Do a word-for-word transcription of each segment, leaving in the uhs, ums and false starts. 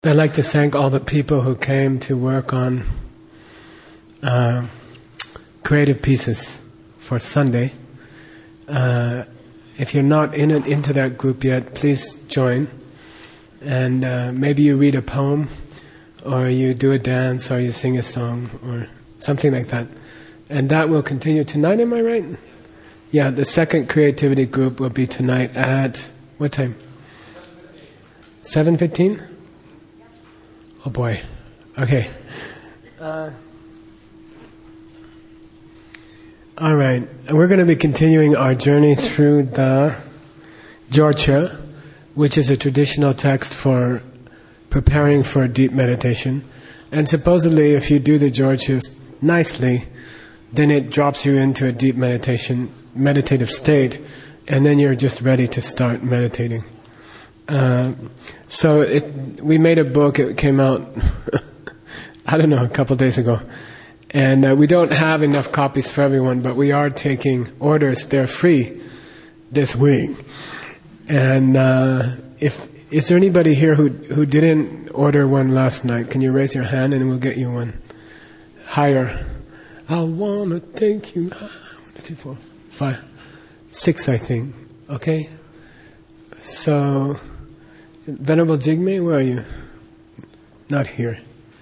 I'd like to thank all the people who came to work on uh, creative pieces for Sunday. Uh, if you're not in it, into that group yet, please join. And uh, maybe you read a poem, or you do a dance, or you sing a song, or something like that. And that will continue tonight, am I right? Yeah, the second creativity group will be tonight at, what time? seven fifteen? Oh boy. Okay. Uh, all right. We're going to be continuing our journey through the Jorcha, which is a traditional text for preparing for deep meditation. And supposedly, if you do the Jorcha nicely, then it drops you into a deep meditation, meditative state, and then you're just ready to start meditating. Uh, so it, we made a book. It came out, I don't know, a couple days ago. And uh, we don't have enough copies for everyone, but we are taking orders. They're free this week. And uh, if is there anybody here who who didn't order one last night? Can you raise your hand and we'll get you one? Higher. I wanna take you high. One, two, four, five, six, I think. Okay. So, Venerable Jigme, where are you? Not here.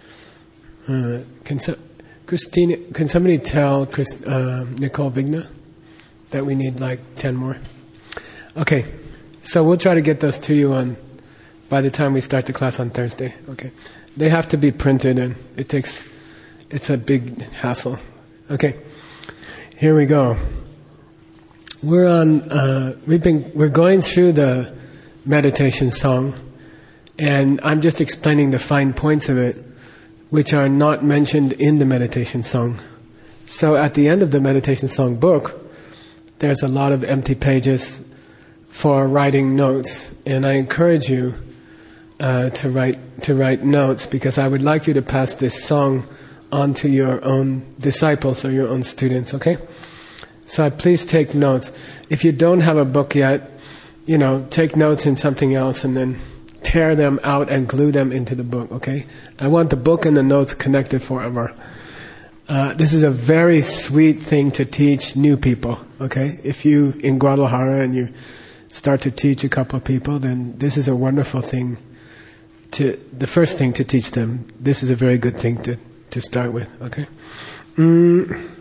Uh, can so, Christine? Can somebody tell Chris, uh, Nicole Vigna that we need like ten more? Okay. So we'll try to get those to you on by the time we start the class on Thursday. Okay. They have to be printed, and it takes. It's a big hassle. Okay. Here we go. We're on. Uh, we've been. We're going through the meditation song, and I'm just explaining the fine points of it, which are not mentioned in the meditation song. So at the end of the meditation song book, there's a lot of empty pages for writing notes, and I encourage you uh, to write to write notes, because I would like you to pass this song on to your own disciples or your own students. Okay. So please take notes. If you don't have a book yet, you know, take notes in something else and then tear them out and glue them into the book, okay? I want the book and the notes connected forever. Uh, this is a very sweet thing to teach new people, okay? If you, in Guadalajara, and you start to teach a couple of people, then this is a wonderful thing to, the first thing to teach them. This is a very good thing to, to start with, okay? Mm.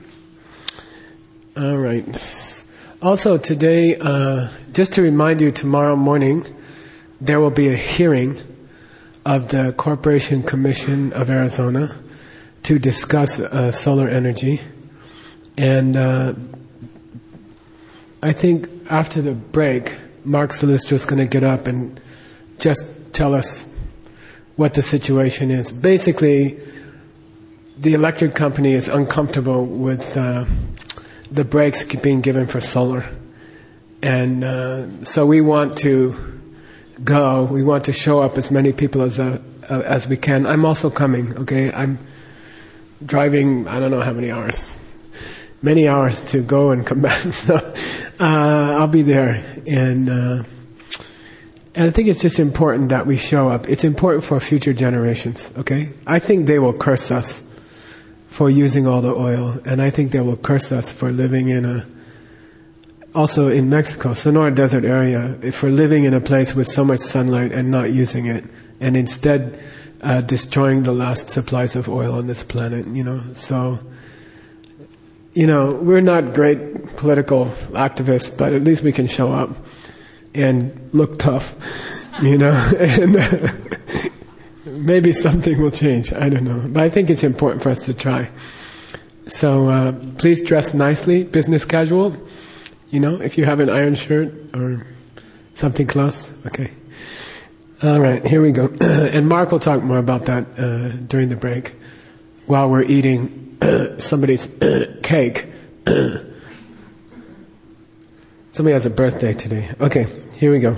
All right. Also today, uh, just to remind you, tomorrow morning there will be a hearing of the Corporation Commission of Arizona to discuss uh, solar energy. And uh, I think after the break, Mark Salustro is going to get up and just tell us what the situation is. Basically, the electric company is uncomfortable with Uh, the breaks being given for solar. And uh, so we want to go, we want to show up as many people as uh, uh, as we can. I'm also coming, okay? I'm driving, I don't know how many hours, many hours to go and come back. So uh, I'll be there. And, uh, and I think it's just important that we show up. It's important for future generations, okay? I think they will curse us for using all the oil, and I think they will curse us for living in a, also in Mexico, Sonora Desert area, if we're living in a place with so much sunlight and not using it, and instead uh, destroying the last supplies of oil on this planet, you know. So, you know, we're not great political activists, but at least we can show up and look tough, you know, and uh, maybe something will change. I don't know. But I think it's important for us to try. So uh, please dress nicely, business casual. You know, if you have an iron shirt or something close. Okay. All right, here we go. And Mark will talk more about that uh, during the break while we're eating somebody's cake. Somebody has a birthday today. Okay, here we go.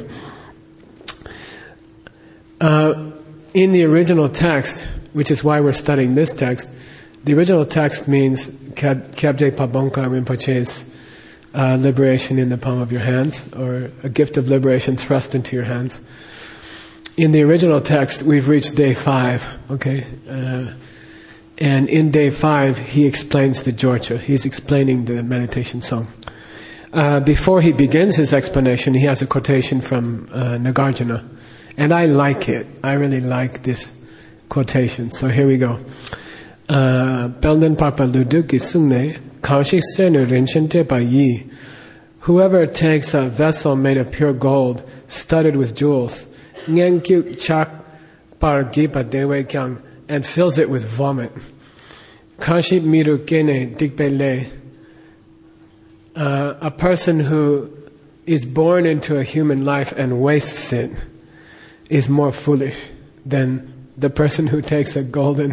Uh, In the original text, which is why we're studying this text, the original text means Kyabje Pabonka Rinpoche's uh, liberation in the palm of your hands, or a gift of liberation thrust into your hands. in the original text, we've reached day five, okay? Uh, and in day five, he explains the Jorcha. He's explaining the meditation song. Uh, before he begins his explanation, he has a quotation from uh, Nagarjuna. And I like it. I really like this quotation. So here we go. Pelden Papa Ludu Gisungne, Kanshi Senu Rinchente Bayi. Whoever takes a vessel made of pure gold, studded with jewels, Ngenkyu Chak Par Gipa Dewe Kyang, and fills it with vomit. Kanshi Miru Kene Dikpele. Uh, a person who is born into a human life and wastes it is more foolish than the person who takes a golden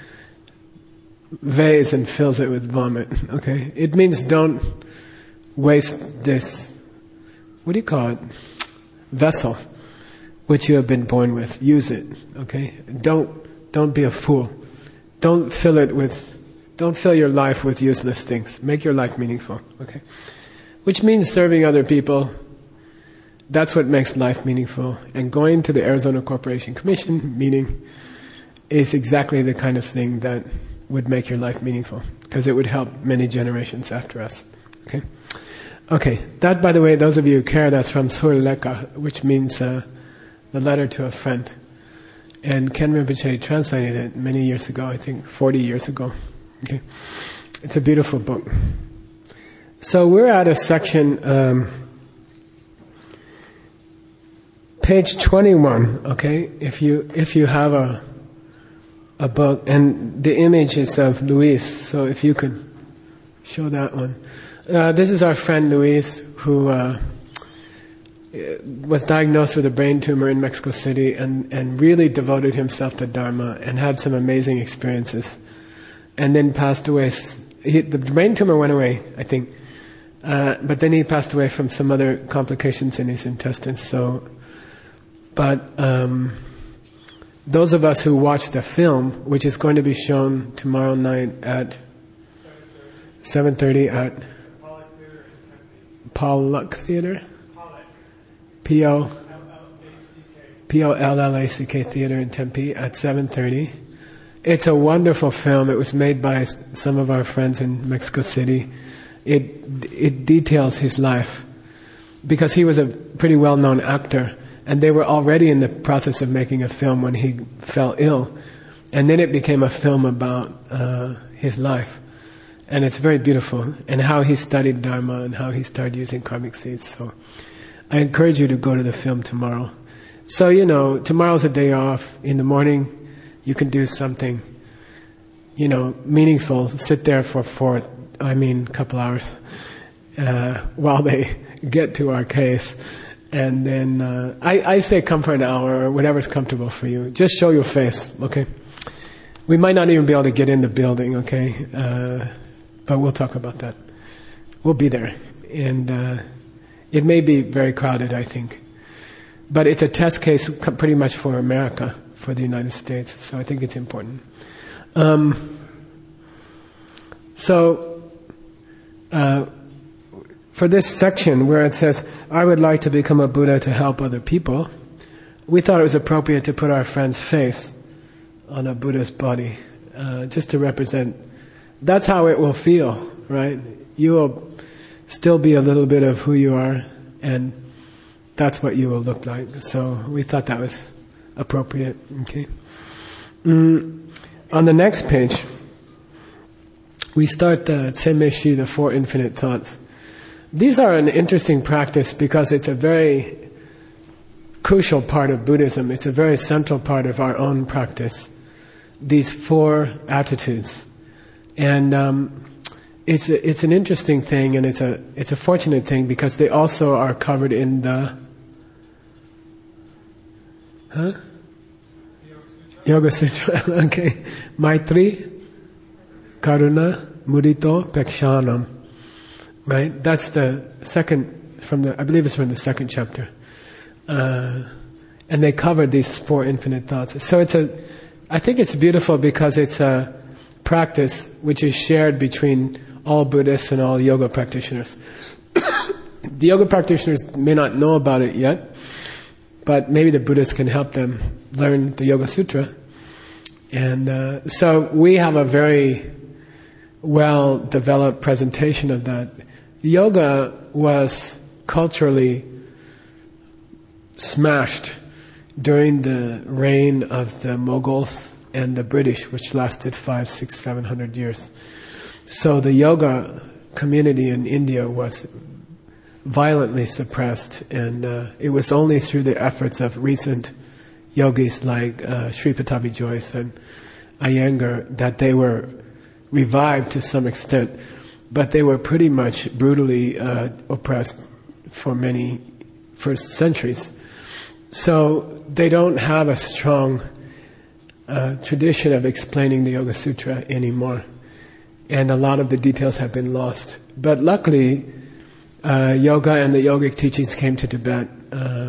vase and fills it with vomit. Okay? It means don't waste this, what do you call it? Vessel, which you have been born with. Use it. Okay? Don't, don't be a fool. Don't fill it with Don't fill your life with useless things. Make your life meaningful, okay? Which means serving other people. That's what makes life meaningful. And going to the Arizona Corporation Commission meeting is exactly the kind of thing that would make your life meaningful, because it would help many generations after us, okay? Okay, that, by the way, those of you who care, that's from Surleka, which means uh, the letter to a friend. And Ken Rinpoche translated it many years ago, I think forty years ago. Okay. It's a beautiful book. So we're at a section, um, page twenty-one. Okay, if you if you have a a book, and the image is of Luis. So if you could show that one. Uh, this is our friend Luis, who uh, was diagnosed with a brain tumor in Mexico City, and and really devoted himself to Dharma and had some amazing experiences. And then passed away. He, the brain tumor went away, I think. Uh, but then he passed away from some other complications in his intestines. So, but um, those of us who watch the film, which is going to be shown tomorrow night at seven thirty at Pollock Theater, P O P O L L A C K Theater in Tempe at seven thirty. It's a wonderful film. It was made by some of our friends in Mexico City. It it details his life, because he was a pretty well-known actor, and they were already in the process of making a film when he fell ill, and then it became a film about uh, his life, and it's very beautiful, and how he studied Dharma and how he started using karmic seeds. So I encourage you to go to the film tomorrow. So, you know, tomorrow's a day off. In the morning, you can do something, you know, meaningful. Sit there for four, I mean, couple hours, uh, while they get to our case. And then, uh, I, I say come for an hour or whatever's comfortable for you. Just show your face, okay? We might not even be able to get in the building, okay? Uh, but we'll talk about that. We'll be there. And, uh, it may be very crowded, I think. But it's a test case pretty much for America, for the United States, so I think it's important. Um, so, uh, for this section where it says, I would like to become a Buddha to help other people, we thought it was appropriate to put our friend's face on a Buddha's body, uh, just to represent, that's how it will feel, right? You will still be a little bit of who you are, and that's what you will look like. So we thought that was appropriate. Okay. Mm, on the next page, we start the Tsemeshi, the Four Infinite Thoughts. These are an interesting practice because it's a very crucial part of Buddhism. It's a very central part of our own practice. These four attitudes, and um, it's a, it's an interesting thing, and it's a it's a fortunate thing because they also are covered in the huh. Yoga Sutra, okay. Maitri, Karuna, Mudito, Pekshanam. Right? That's the second, from the, I believe it's from the second chapter. Uh, and they cover these four infinite thoughts. So it's a, I think it's beautiful because it's a practice which is shared between all Buddhists and all yoga practitioners. The yoga practitioners may not know about it yet, but maybe the Buddhists can help them learn the Yoga Sutra. And uh, so we have a very well-developed presentation of that. Yoga was culturally smashed during the reign of the Mughals and the British, which lasted five, six, seven hundred years. So the yoga community in India was violently suppressed, and uh, it was only through the efforts of recent yogis like uh, Sri Pattabhi Jois and Iyengar that they were revived to some extent, but they were pretty much brutally uh, oppressed for many, for centuries. So they don't have a strong uh, tradition of explaining the Yoga Sutra anymore, and a lot of the details have been lost. But luckily, uh, yoga and the yogic teachings came to Tibet uh,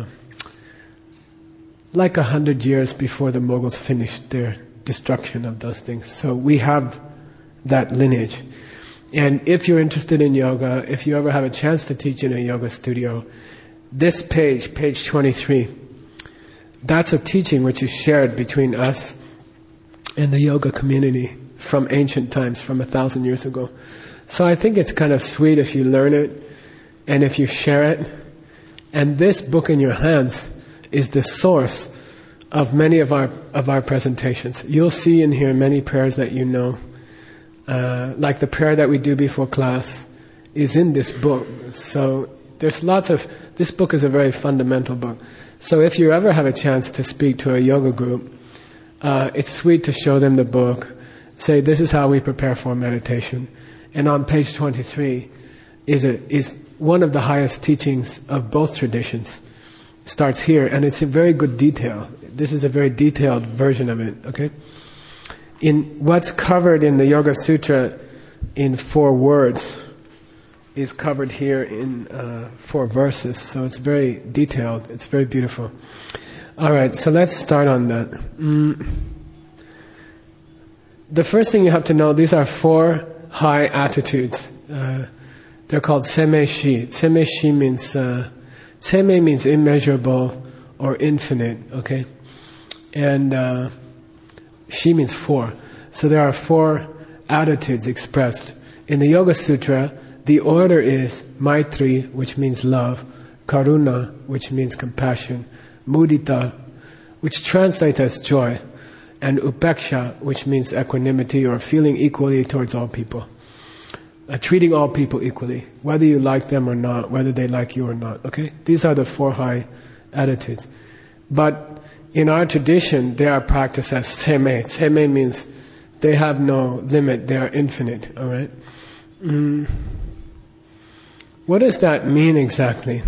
like a hundred years before the Mughals finished their destruction of those things. So we have that lineage. And if you're interested in yoga, if you ever have a chance to teach in a yoga studio, this page, page twenty-three, that's a teaching which is shared between us and the yoga community from ancient times, from a thousand years ago. So I think it's kind of sweet if you learn it and if you share it. And this book in your hands is the source of many of our of our presentations. You'll see in here many prayers that you know. Uh, like the prayer that we do before class is in this book. So there's lots of, this book is a very fundamental book. So if you ever have a chance to speak to a yoga group, uh, it's sweet to show them the book, say this is how we prepare for meditation. And on page twenty-three is a, is one of the highest teachings of both traditions. It starts here, and it's in very good detail. This is a very detailed version of it, okay? In what's covered in the Yoga Sutra in four words is covered here in uh, four verses, so it's very detailed, it's very beautiful. Alright, so let's start on that. Mm. The first thing you have to know, these are four high attitudes. Uh, they're called Seme Shi. Seme Shi means, uh, Seme means immeasurable or infinite, okay? And uh, Shi means four. So there are four attitudes expressed. In the Yoga Sutra, the order is Maitri, which means love, Karuna, which means compassion, Mudita, which translates as joy, and Upeksha, which means equanimity or feeling equally towards all people. Uh, treating all people equally, whether you like them or not, whether they like you or not, okay? These are the four high attitudes. But in our tradition, they are practiced as Seme. Seme means they have no limit, they are infinite, alright? Mm. What does that mean exactly?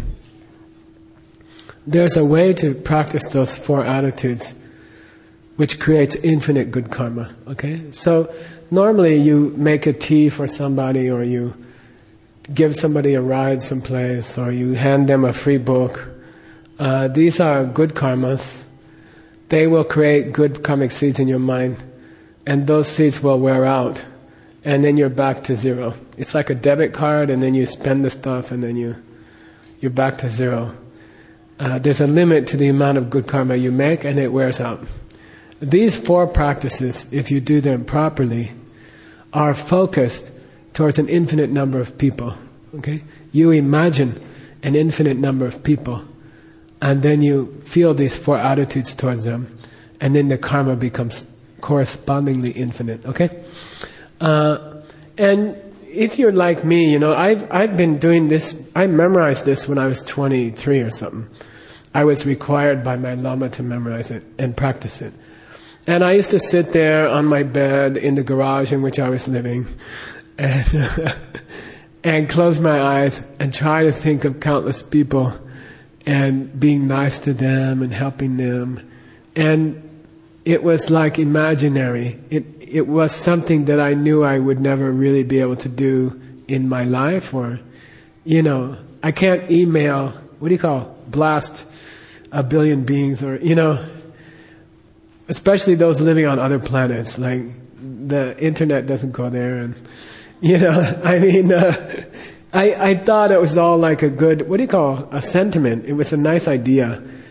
There's a way to practice those four attitudes which creates infinite good karma, okay? So normally you make a tea for somebody, or you give somebody a ride someplace, or you hand them a free book. Uh, these are good karmas. They will create good karmic seeds in your mind, and those seeds will wear out, and then you're back to zero. It's like a debit card, and then you spend the stuff, and then you, you're back to zero. Uh, there's a limit to the amount of good karma you make, and it wears out. These four practices, if you do them properly, are focused towards an infinite number of people. Okay? You imagine an infinite number of people, and then you feel these four attitudes towards them, and then the karma becomes correspondingly infinite. Okay? Uh, and if you're like me, you know, I've I've been doing this. I memorized this when I was twenty-three or something. I was required by my Lama to memorize it and practice it. And I used to sit there on my bed in the garage in which I was living and, and close my eyes and try to think of countless people and being nice to them and helping them. And it was like imaginary. It it was something that I knew I would never really be able to do in my life, or, you know, I can't email, what do you call it? Blast a billion beings, or, you know, especially those living on other planets, like the internet doesn't go there, and, you know, I mean, uh, I, I thought it was all like a good, what do you call, a sentiment. It was a nice idea,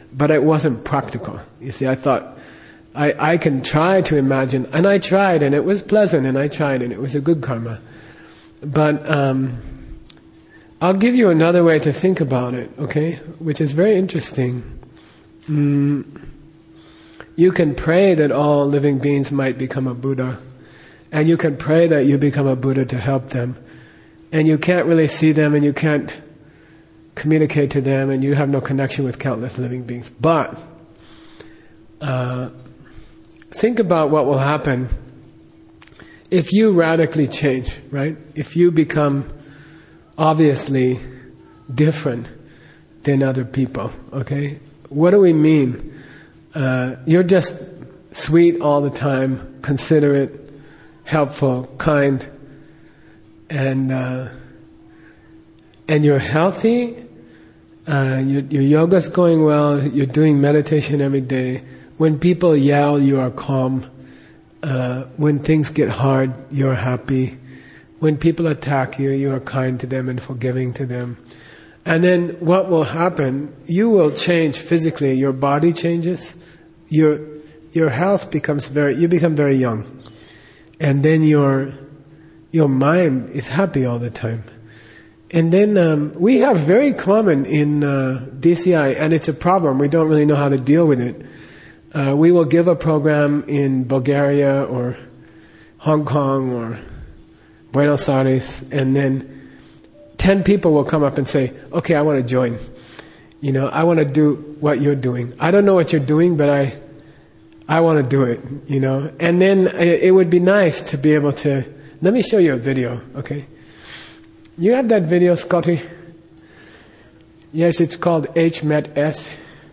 but it wasn't practical. You see, I thought, I, I can try to imagine, and I tried, and it was pleasant, and I tried, and it was a good karma. But um, I'll give you another way to think about it, okay, which is very interesting. Mm, you can pray that all living beings might become a Buddha, and you can pray that you become a Buddha to help them, and you can't really see them, and you can't communicate to them, and you have no connection with countless living beings. But uh, think about what will happen if you radically change, right? If you become obviously different than other people, okay? What do we mean? Uh, you're just sweet all the time, considerate, helpful, kind, and uh, and you're healthy, uh, your, your yoga's going well, you're doing meditation every day. When people yell, you are calm. Uh, when things get hard, you're happy. When people attack you, you are kind to them and forgiving to them. And then what will happen, you will change physically. Your body changes. Your your health becomes very, you become very young. And then your your mind is happy all the time. And then um, we have very common in uh, D C I, and it's a problem. We don't really know how to deal with it. Uh, we will give a program in Bulgaria or Hong Kong or Buenos Aires, and then ten people will come up and say, okay, I want to join. You know, I want to do what you're doing. I don't know what you're doing, but I I want to do it, you know. And then it would be nice to be able to, let me show you a video, okay? You have that video, Scotty? Yes, it's called H M E T S.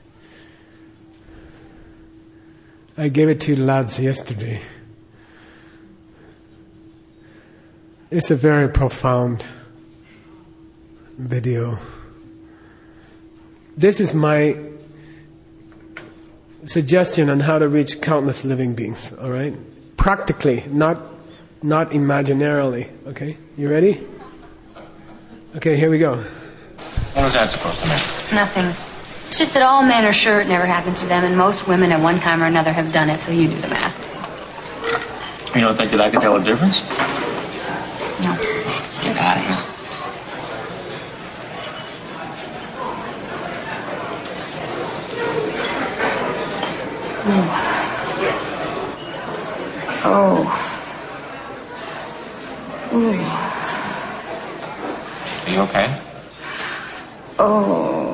I gave it to you lads yesterday. It's a very profound video. This is my suggestion on how to reach countless living beings, all right? Practically, not not imaginarily, okay? You ready? Okay, here we go. What was that supposed to mean? Nothing. It's just that all men are sure it never happens to them, and most women at one time or another have done it, so you do the math. You don't think that I could tell a difference? No. Get out of here. Oh. Ooh. Are you okay? Oh.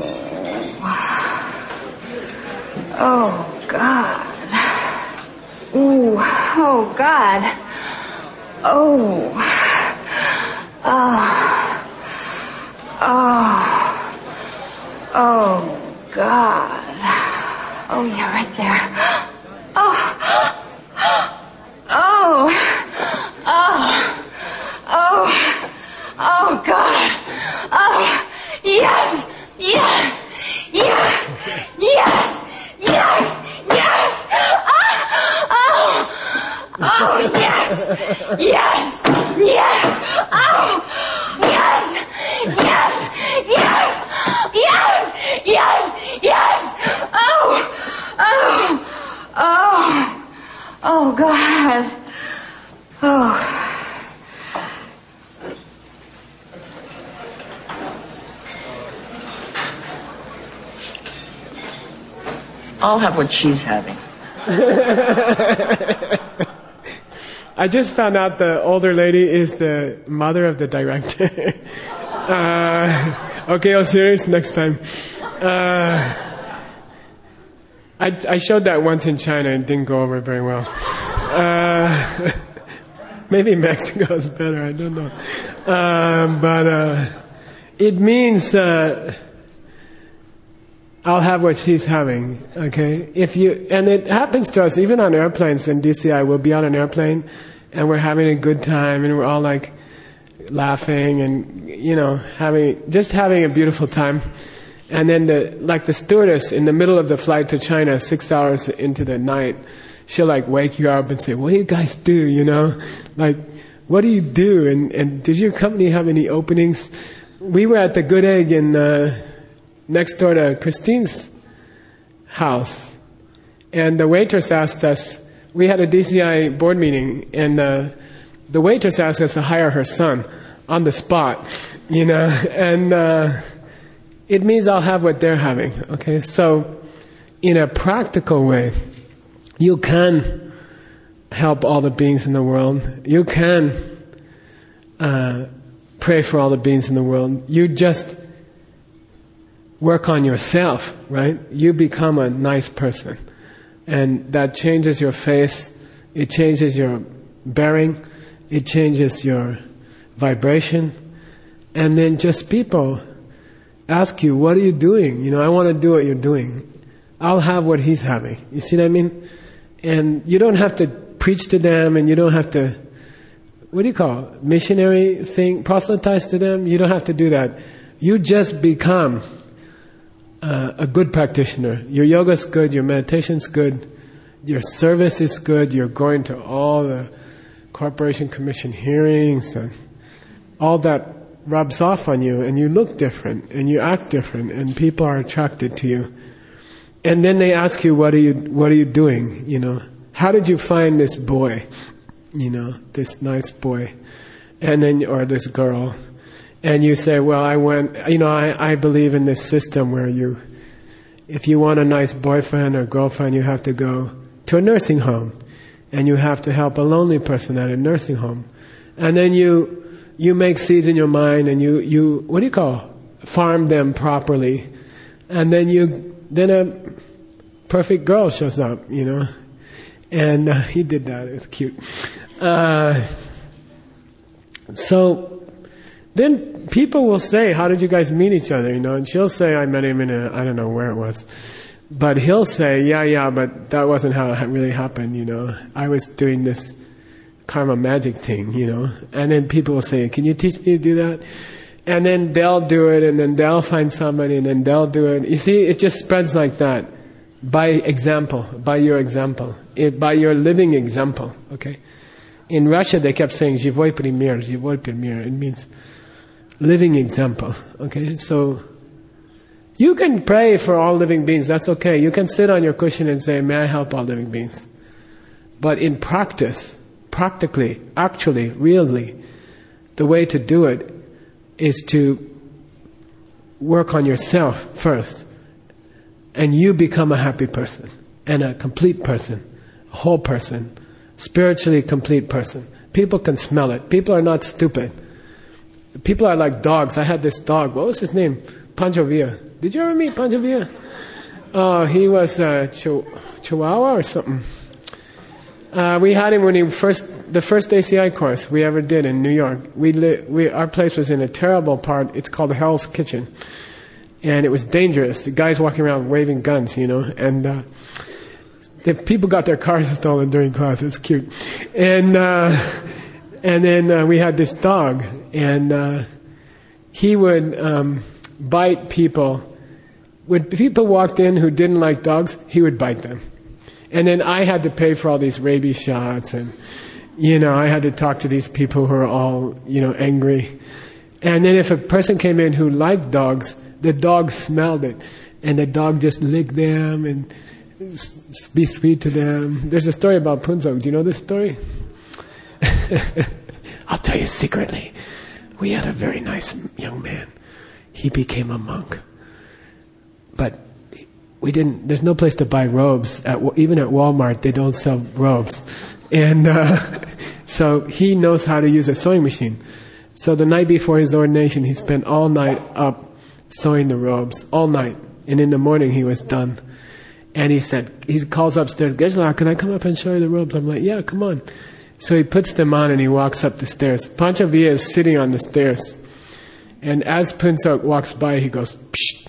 Oh, God. Ooh. Oh, God. Oh. Oh. Oh. Oh, God. Oh, yeah, right there. Oh. Oh. Oh. Oh. Oh, God. Oh. Yes. Yes. Yes. Yes. Yes. Yes. Oh. Oh, yes. Yes. Yes. Oh. Yes. Yes. Yes. Yes. Yes. Yes. Oh. Oh. Oh. Oh, God. Oh. I'll have what she's having. I just found out the older lady is the mother of the director. uh, okay, I'm serious next time. Uh, I, I showed that once in China and didn't go over very well. Uh, maybe Mexico is better, I don't know. Uh, but uh, it means uh, I'll have what she's having, okay? If you, and it happens to us even on airplanes in D C I. We'll be on an airplane and we're having a good time and we're all like laughing and, you know, having, just having a beautiful time. And then the, like the stewardess in the middle of the flight to China, six hours into the night, she'll like wake you up and say, what do you guys do, you know? Like, what do you do? And, and does your company have any openings? We were at the Good Egg in, uh, next door to Christine's house, and the waitress asked us, we had a D C I board meeting, and uh, the waitress asked us to hire her son on the spot, you know, and uh, it means I'll have what they're having, okay? So, in a practical way, you can help all the beings in the world. You can uh, pray for all the beings in the world. You just work on yourself, right? You become a nice person. And that changes your face, it changes your bearing, it changes your vibration. And then just people ask you, what are you doing? You know, I want to do what you're doing. I'll have what he's having. You see what I mean? And you don't have to preach to them, and you don't have to, what do you call it? Missionary thing, proselytize to them. You don't have to do that. You just become uh, a good practitioner. Your yoga's good, your meditation's good, your service is good, you're going to all the Corporation Commission hearings, and all that rubs off on you, and you look different, and you act different, and people are attracted to you. And then they ask you, what are you, what are you doing? You know, how did you find this boy? You know, this nice boy, and then, or this girl. And you say, well, I went, you know, I, I believe in this system where you, if you want a nice boyfriend or girlfriend, you have to go to a nursing home, and you have to help a lonely person at a nursing home. And then you, you make seeds in your mind, and you, you, what do you call, farm them properly. And then you, then a perfect girl shows up, you know. And uh, he did that, it was cute. Uh, so, then people will say, how did you guys meet each other, you know? And she'll say, I met him in a, I don't know where it was. But he'll say, yeah, yeah, but that wasn't how it really happened, you know. I was doing this karma magic thing, you know. And then people will say, can you teach me to do that? And then they'll do it, and then they'll find somebody, and then they'll do it. You see, it just spreads like that. By example, by your example, it, by your living example, okay? In Russia, they kept saying, живой пример, живой пример. It means living example, okay? So, you can pray for all living beings, that's okay. You can sit on your cushion and say, may I help all living beings? But in practice, practically, actually, really, the way to do it is to work on yourself first. And you become a happy person, and a complete person, a whole person, spiritually complete person. People can smell it. People are not stupid. People are like dogs. I had this dog. What was his name? Pancho Villa. Did you ever meet Pancho Villa? Oh, he was a Ch- Chihuahua or something. Uh, we had him when he first, the first A C I course we ever did in New York. We, li- we our place was in a terrible part. It's called Hell's Kitchen. And it was dangerous. The guys walking around waving guns, you know. And uh, the people got their cars stolen during class. It was cute. And uh, and then uh, we had this dog, and uh, he would um, bite people. When people walked in who didn't like dogs, he would bite them. And then I had to pay for all these rabies shots, and you know, I had to talk to these people who are all, you know, angry. And then if a person came in who liked dogs, the dog smelled it, and the dog just licked them and be sweet to them. There's a story about Punzok. Do you know this story? I'll tell you secretly. We had a very nice young man. He became a monk. But we didn't, there's no place to buy robes. At, even at Walmart, they don't sell robes. And uh, so he knows how to use a sewing machine. So the night before his ordination, he spent all night up sewing the robes, all night. And in the morning, he was done. And he said, he calls upstairs, Geshe-la, can I come up and show you the robes? I'm like, yeah, come on. So he puts them on and he walks up the stairs. Pancho Villa is sitting on the stairs. And as Punzok walks by, he goes, psh.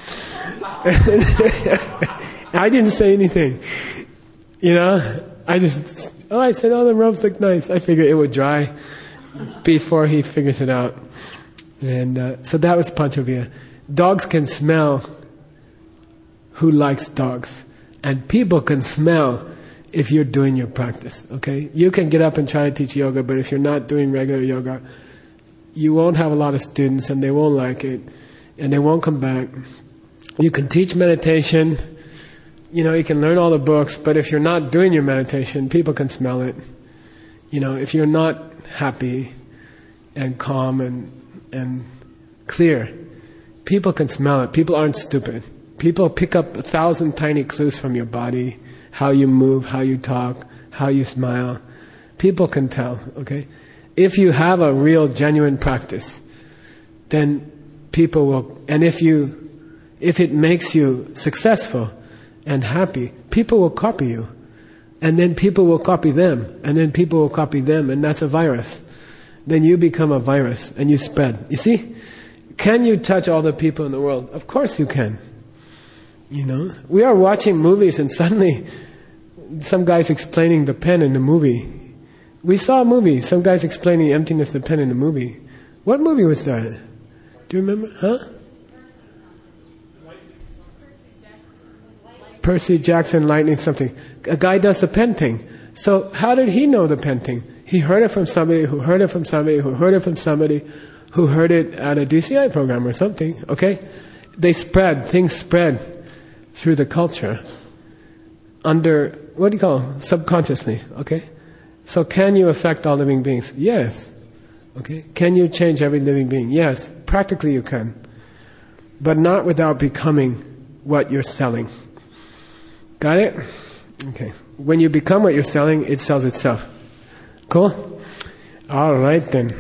I didn't say anything. You know, I just, oh, I said, oh, the robes look nice. I figured it would dry before he figures it out. And uh, so that was Pancho Villa. Dogs can smell who likes dogs. And people can smell if you're doing your practice, okay? You can get up and try to teach yoga, but if you're not doing regular yoga, you won't have a lot of students, and they won't like it, and they won't come back. You can teach meditation, you know, you can learn all the books, but if you're not doing your meditation, people can smell it. You know, if you're not happy and calm and and clear, people can smell it. People aren't stupid. People pick up a thousand tiny clues from your body, how you move, how you talk, how you smile. People can tell, okay? If you have a real, genuine practice, then people will, and if you, if it makes you successful and happy, people will copy you. And then people will copy them, and then people will copy them, and that's a virus. Then you become a virus, and you spread. You see? Can you touch all the people in the world? Of course you can. You know? We are watching movies, and suddenly some guy's explaining the pen in the movie. We saw a movie, some guy's explaining the emptiness of the pen in the movie. What movie was that? Do you remember? Huh? Percy Jackson, lightning something. A guy does the pen thing. So how did he know the pen thing? He heard it from somebody who heard it from somebody who heard it from somebody who heard it at a D C I program or something. Okay? They spread, things spread through the culture under, what do you call it? Subconsciously. Okay? So can you affect all living beings? Yes. Okay? Can you change every living being? Yes. Practically you can. But not without becoming what you're selling. Got it? Okay. When you become what you're selling, it sells itself. Cool? All right then.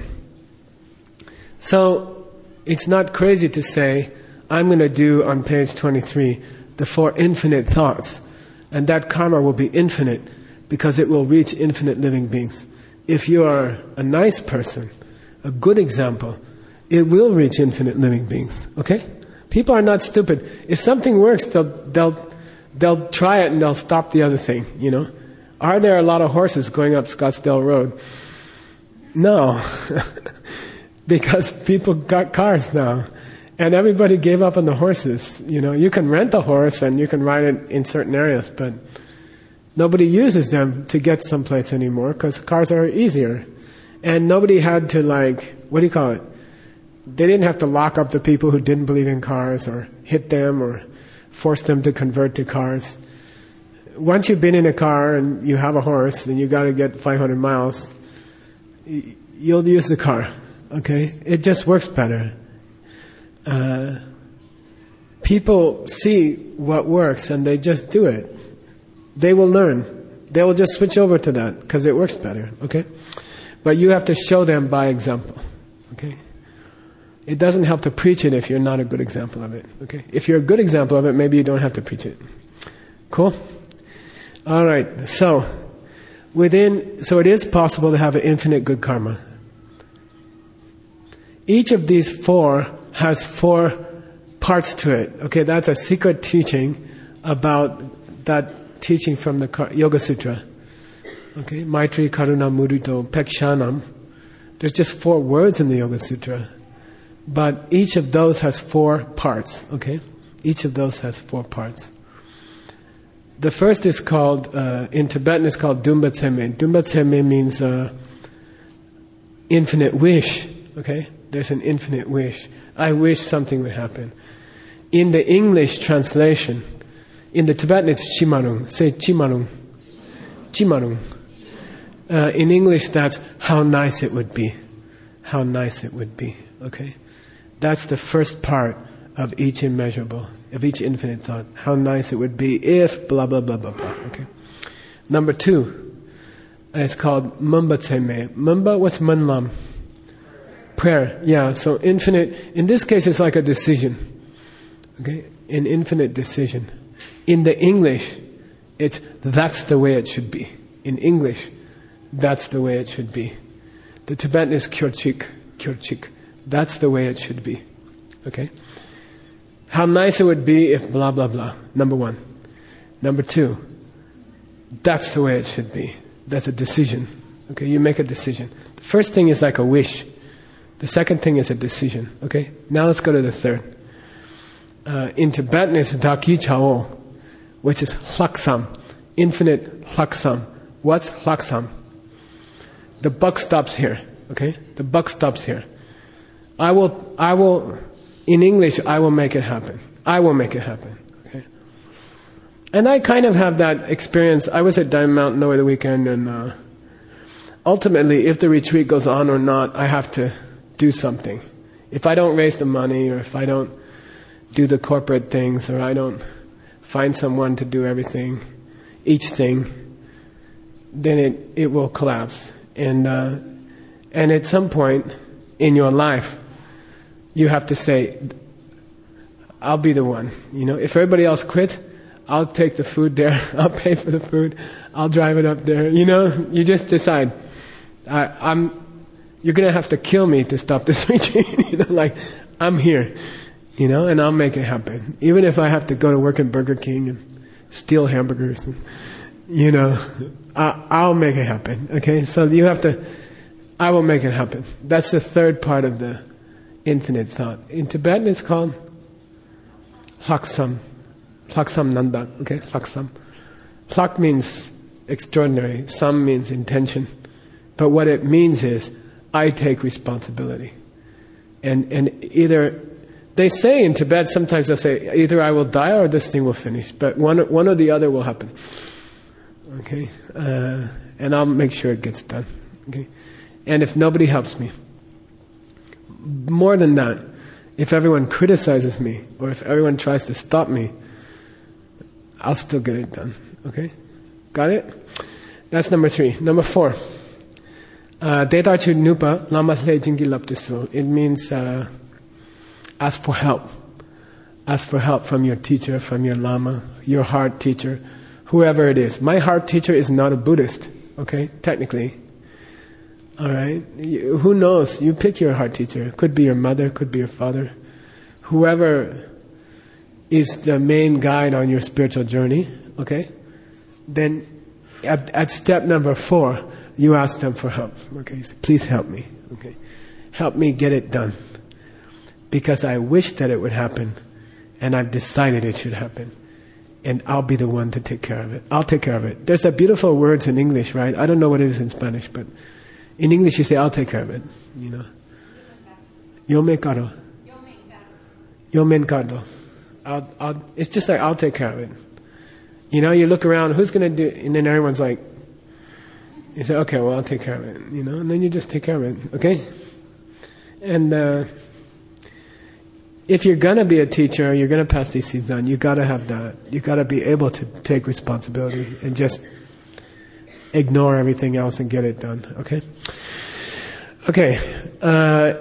So, it's not crazy to say, I'm going to do on page twenty-three the four infinite thoughts. And that karma will be infinite because it will reach infinite living beings. If you are a nice person, a good example, it will reach infinite living beings. Okay? People are not stupid. If something works, they'll, they'll They'll try it and they'll stop the other thing, you know. Are there a lot of horses going up Scottsdale Road? No. Because people got cars now. And everybody gave up on the horses. You know, you can rent a horse and you can ride it in certain areas, but nobody uses them to get someplace anymore because cars are easier. And nobody had to like, what do you call it? They didn't have to lock up the people who didn't believe in cars or hit them or force them to convert to cars. Once you've been in a car and you have a horse and you got to get five hundred miles, you'll use the car. Okay? It just works better. Uh, people see what works and they just do it. They will learn. They will just switch over to that because it works better. Okay? But you have to show them by example. Okay? It doesn't help to preach it if you're not a good example of it. Okay? If you're a good example of it, maybe you don't have to preach it. Cool? All right. So, within, so it is possible to have an infinite good karma. Each of these four has four parts to it. Okay, that's a secret teaching about that teaching from the Yoga Sutra. Okay, Maitri, Karuna, Mudita, Pekshanam. There's just four words in the Yoga Sutra. But each of those has four parts, okay? Each of those has four parts. The first is called, uh, in Tibetan, it's called Dumba Tseme. Dumba Tseme means uh, infinite wish, okay? There's an infinite wish. I wish something would happen. In the English translation, in the Tibetan it's Chimarung. Say Chimarung. Chimarung. Uh, in English that's how nice it would be. How nice it would be, okay? That's the first part of each immeasurable, of each infinite thought. How nice it would be if blah, blah, blah, blah, blah. Okay. Number two is called Mumba Tseme. Mumba, what's Munlam? Prayer. Yeah, so infinite. In this case, it's like a decision. Okay? An infinite decision. In the English, it's that's the way it should be. In English, that's the way it should be. The Tibetan is Kyorchik. Kyorchik. That's the way it should be. Okay? How nice it would be if blah, blah, blah. Number one. Number two. That's the way it should be. That's a decision. Okay? You make a decision. The first thing is like a wish. The second thing is a decision. Okay? Now let's go to the third. Uh, in Tibetan it's Daki Chao, which is Hlaksam. Infinite Hlaksam. What's Hlaksam? The buck stops here. Okay? The buck stops here. I will, I will, in English, I will make it happen. I will make it happen. Okay? And I kind of have that experience. I was at Diamond Mountain over the weekend, and uh, ultimately, if the retreat goes on or not, I have to do something. If I don't raise the money, or if I don't do the corporate things, or I don't find someone to do everything, each thing, then it, it will collapse. And uh, and at some point in your life, you have to say, I'll be the one. You know, if everybody else quit, I'll take the food there. I'll pay for the food. I'll drive it up there. You know, you just decide. I, I'm. You're gonna have to kill me to stop this retreat. You know, like I'm here. You know, and I'll make it happen. Even if I have to go to work in Burger King and steal hamburgers. And, you know, I, I'll make it happen. Okay, so you have to. I will make it happen. That's the third part of the infinite thought. In Tibetan, it's called Laksam. Laksam Nanda. Okay, Laksam. Lak means extraordinary. Sam means intention. But what it means is, I take responsibility. And and either, they say in Tibet, sometimes they'll say, either I will die or this thing will finish. But one, one or the other will happen. Okay? Uh, and I'll make sure it gets done. Okay? And if nobody helps me, more than that, if everyone criticizes me, or if everyone tries to stop me, I'll still get it done. Okay? Got it? That's number three. Number four. Dedarchu Nupa Lama Le Jingi Laptisu. It means uh, ask for help. Ask for help from your teacher, from your Lama, your heart teacher, whoever it is. My heart teacher is not a Buddhist, okay, technically. Alright? Who knows? You pick your heart teacher. It could be your mother, could be your father. Whoever is the main guide on your spiritual journey, okay? Then at, at step number four, you ask them for help. Okay, so please help me. Okay, help me get it done, because I wish that it would happen, and I've decided it should happen, and I'll be the one to take care of it. I'll take care of it. There's that beautiful words in English, right? I don't know what it is in Spanish, but in English you say, "I'll take care of it." You know, yo me encargo. Yo me encargo. I'll, I'll, it's just like, I'll take care of it. You know, you look around, who's going to do, and then everyone's like, you say, okay, well, I'll take care of it, you know, and then you just take care of it, okay? And uh, if you're going to be a teacher, you're going to pass these seeds on, you got to have that. You got to be able to take responsibility and just ignore everything else and get it done, okay? Okay. Uh,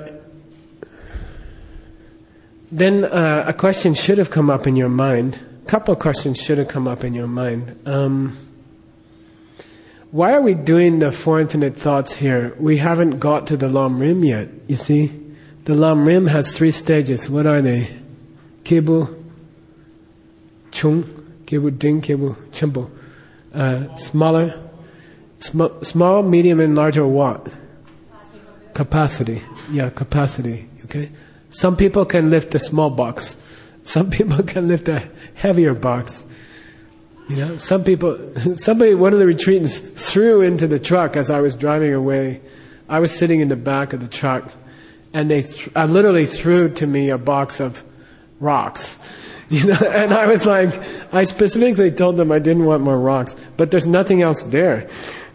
then uh, a question should have come up in your mind. A couple of questions should have come up in your mind. Um... Why are we doing the Four Infinite Thoughts here? We haven't got to the Lam Rim yet, you see? The Lam Rim has three stages. What are they? Kebu, Chung, Kebu Ding, Kebu Chimbo. Uh, smaller, sm- small, medium, and larger what? Capacity. Yeah, capacity. Okay? Some people can lift a small box. Some people can lift a heavier box. You know, some people, somebody, one of the retreatants threw into the truck as I was driving away. I was sitting in the back of the truck, and they, th- I literally threw to me a box of rocks. You know, and I was like, I specifically told them I didn't want more rocks, but there's nothing else there.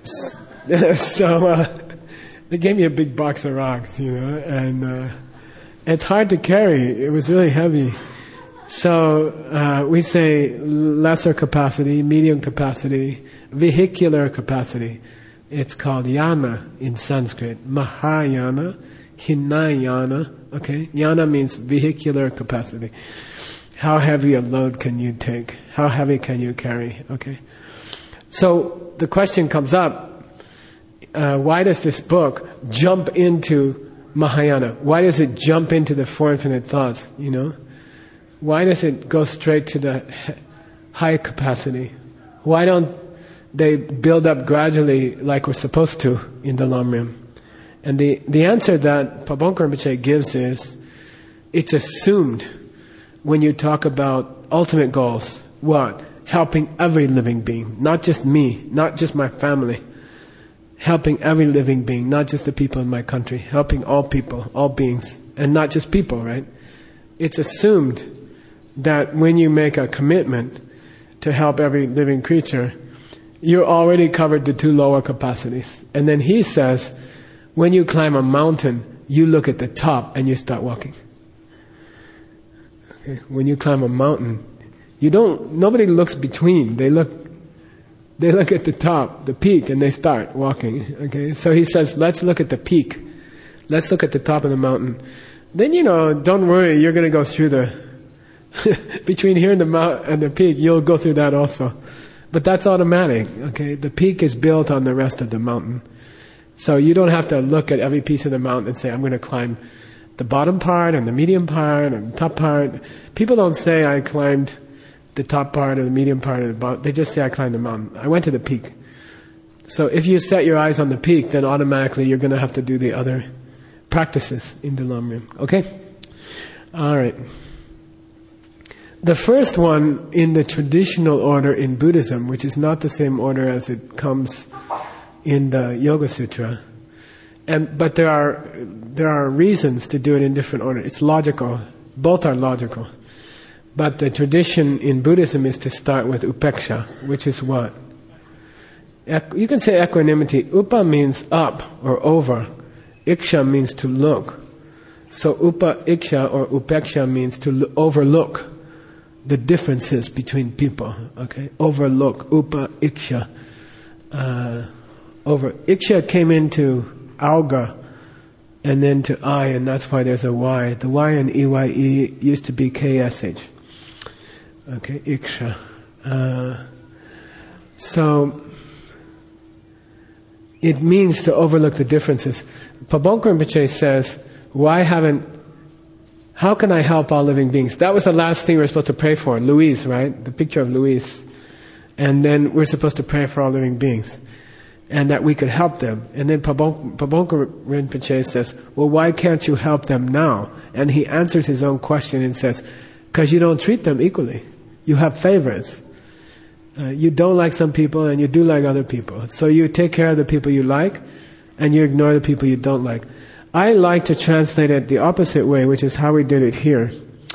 So uh, they gave me a big box of rocks, you know, and uh, it's hard to carry. It was really heavy. So uh, we say lesser capacity, medium capacity, vehicular capacity. It's called yana in Sanskrit. Mahayana, Hinayana. Okay, yana means vehicular capacity. How heavy a load can you take? How heavy can you carry? Okay. So the question comes up: uh, why does this book jump into Mahayana? Why does it jump into the Four Infinite Thoughts? You know. Why does it go straight to the high capacity? Why don't they build up gradually like we're supposed to in the Lam Rim? And the, the answer that Pabongkar Rinpoche gives is, it's assumed when you talk about ultimate goals. What? Helping every living being, not just me, not just my family. Helping every living being, not just the people in my country. Helping all people, all beings, and not just people, right? It's assumed that when you make a commitment, to help every living creature, you already covered the two lower capacities. And then he says, when you climb a mountain, you look at the top and you start walking. Okay? When you climb a mountain, you don't, nobody looks between. They look, they look at the top, the peak, and they start walking. Okay? So he says, let's look at the peak. Let's look at the top of the mountain. Then, you know, don't worry, you're going to go through the, between here and the mount and the peak, you'll go through that also. But that's automatic, okay? The peak is built on the rest of the mountain. So you don't have to look at every piece of the mountain and say, I'm going to climb the bottom part and the medium part and the top part. People don't say, I climbed the top part or the medium part or the bottom. They just say, I climbed the mountain. I went to the peak. So if you set your eyes on the peak, then automatically you're going to have to do the other practices in the Lamrim. Okay? All right. The first one in the traditional order in Buddhism, which is not the same order as it comes in the Yoga Sutra, and but there are there are reasons to do it in different order. It's logical. Both are logical. But the tradition in Buddhism is to start with upeksha, which is what? You can say equanimity. Upa means up or over. Iksha means to look. So upa iksha or upeksha means to lo- overlook the differences between people. Okay, overlook. Upa iksha. Uh, over iksha came into alga, and then to I, and that's why there's a Y. The Y in E Y E used to be K S H. Okay, iksha. Uh, so it means to overlook the differences. Pabongka Rinpoche says, why haven't, how can I help all living beings? That was the last thing we were supposed to pray for. Louise, right? The picture of Louise. And then we're supposed to pray for all living beings. And that we could help them. And then Pabongka Rinpoche says, well, why can't you help them now? And he answers his own question and says, because you don't treat them equally. You have favorites. Uh, you don't like some people and you do like other people. So you take care of the people you like and you ignore the people you don't like. I like to translate it the opposite way, which is how we did it here.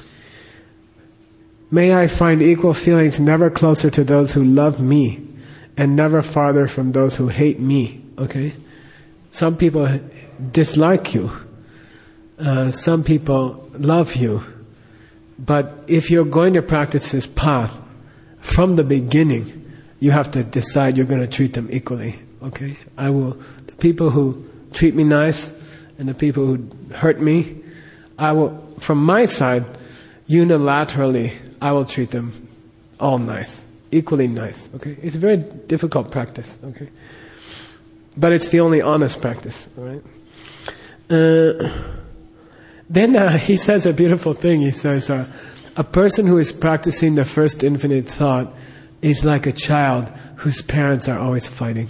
May I find equal feelings never closer to those who love me and never farther from those who hate me. Okay? Some people dislike you. Uh, some people love you. But if you're going to practice this path, from the beginning, you have to decide you're going to treat them equally. Okay? I will, the people who treat me nice and the people who hurt me, I will, from my side, unilaterally, I will treat them all nice, equally nice. Okay? It's a very difficult practice. Okay? But it's the only honest practice. All right? Uh, then uh, he says a beautiful thing. He says, uh, a person who is practicing the first infinite thought is like a child whose parents are always fighting.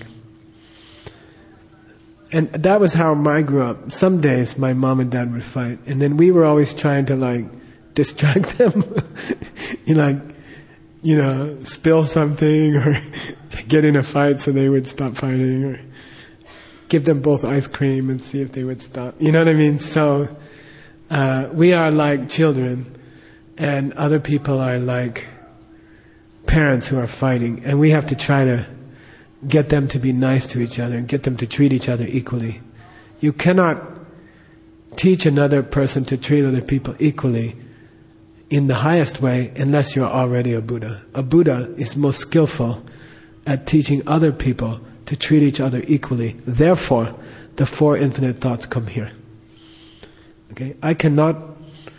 And that was how I grew up. Some days my mom and dad would fight, and then we were always trying to like distract them. you know, like, you know, spill something or get in a fight so they would stop fighting, or give them both ice cream and see if they would stop. You know what I mean? So uh, we are like children. And other people are like parents who are fighting. And we have to try to get them to be nice to each other and get them to treat each other equally. You cannot teach another person to treat other people equally in the highest way unless you're already a Buddha. A Buddha is most skillful at teaching other people to treat each other equally. Therefore, the four infinite thoughts come here. Okay? I cannot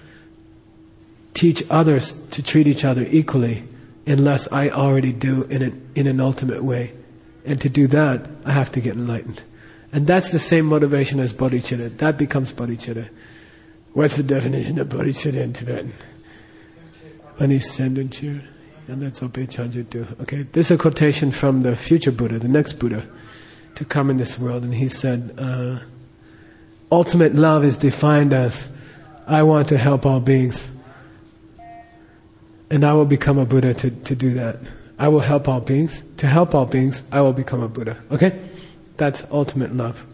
teach others to treat each other equally unless I already do in an, in an ultimate way. And to do that, I have to get enlightened. And that's the same motivation as bodhicitta. That becomes bodhicitta. What's the definition of bodhicitta in Tibetan? Anisendunchir. And that's Ope Chanju too. Okay, this is a quotation from the future Buddha, the next Buddha, to come in this world. And he said, uh, ultimate love is defined as, I want to help all beings. And I will become a Buddha to, to do that. I will help all beings. To help all beings, I will become a Buddha. Okay? That's ultimate love.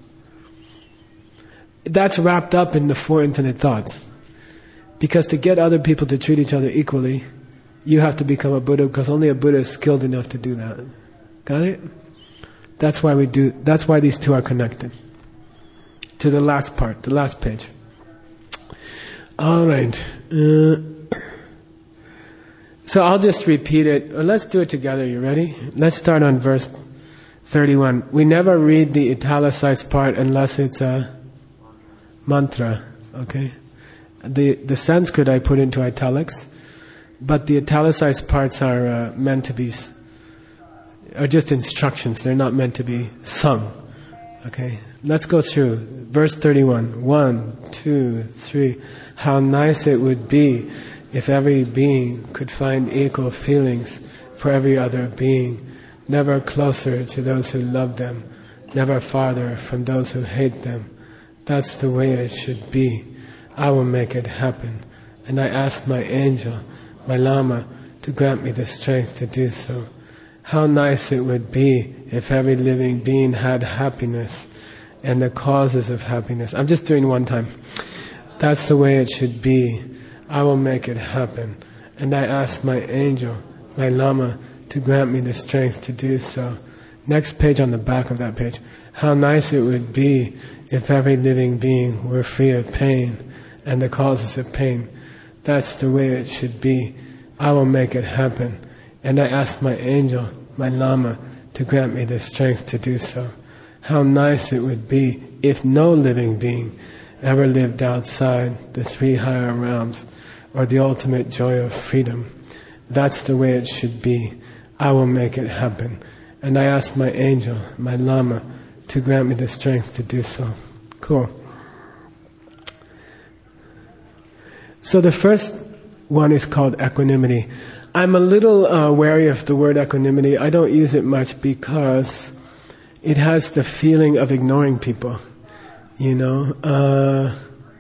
That's wrapped up in the four infinite thoughts. Because to get other people to treat each other equally, you have to become a Buddha because only a Buddha is skilled enough to do that. Got it? That's why we do. That's why these two are connected. To the last part, the last page. All right. Uh, so I'll just repeat it. Or let's do it together. You ready? Let's start on verse thirty-one. We never read the italicized part unless it's a mantra. Okay. The the Sanskrit I put into italics, but the italicized parts are uh, meant to be are just instructions. They're not meant to be sung. Okay. Let's go through verse thirty-one. One, two, three. How nice it would be if every being could find equal feelings for every other being, never closer to those who love them, never farther from those who hate them. That's the way it should be. I will make it happen. And I ask my angel, my Lama, to grant me the strength to do so. How nice it would be if every living being had happiness and the causes of happiness. I'm just doing one time. That's the way it should be. I will make it happen. And I ask my angel, my Lama, to grant me the strength to do so. Next page on the back of that page. How nice it would be if every living being were free of pain and the causes of pain. That's the way it should be. I will make it happen. And I ask my angel, my Lama, to grant me the strength to do so. How nice it would be if no living being ever lived outside the three higher realms or the ultimate joy of freedom. That's the way it should be. I will make it happen. And I ask my angel, my Lama, to grant me the strength to do so. Cool. So the first one is called equanimity. I'm a little uh, wary of the word equanimity. I don't use it much because it has the feeling of ignoring people. You know, uh,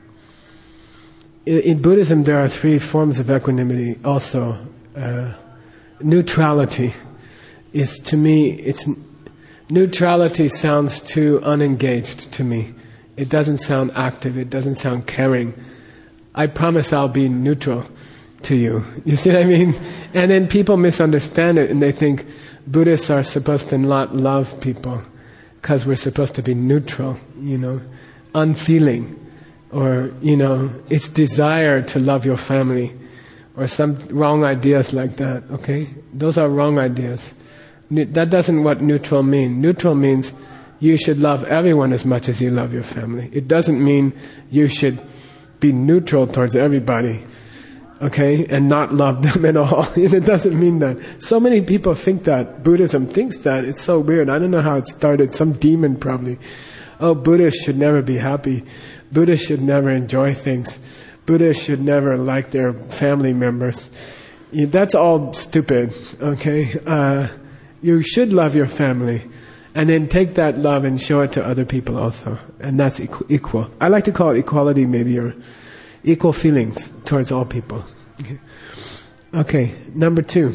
in, in Buddhism there are three forms of equanimity also. Uh, neutrality is, to me, it's neutrality sounds too unengaged to me. It doesn't sound active. It doesn't sound caring. I promise I'll be neutral to you. You see what I mean? And then people misunderstand it and they think Buddhists are supposed to not love people because we're supposed to be neutral, you know, unfeeling, or, you know, it's desire to love your family, or some wrong ideas like that, okay? Those are wrong ideas. That doesn't what neutral mean. Neutral means you should love everyone as much as you love your family. It doesn't mean you should be neutral towards everybody, okay, and not love them at all. It doesn't mean that. So many people think that. Buddhism thinks that. It's so weird. I don't know how it started. Some demon probably. Oh, Buddhists should never be happy. Buddhists should never enjoy things. Buddhists should never like their family members. That's all stupid, okay? Uh, you should love your family. And then take that love and show it to other people also. And that's equal. I like to call it equality maybe, or equal feelings towards all people. Okay, okay, number two.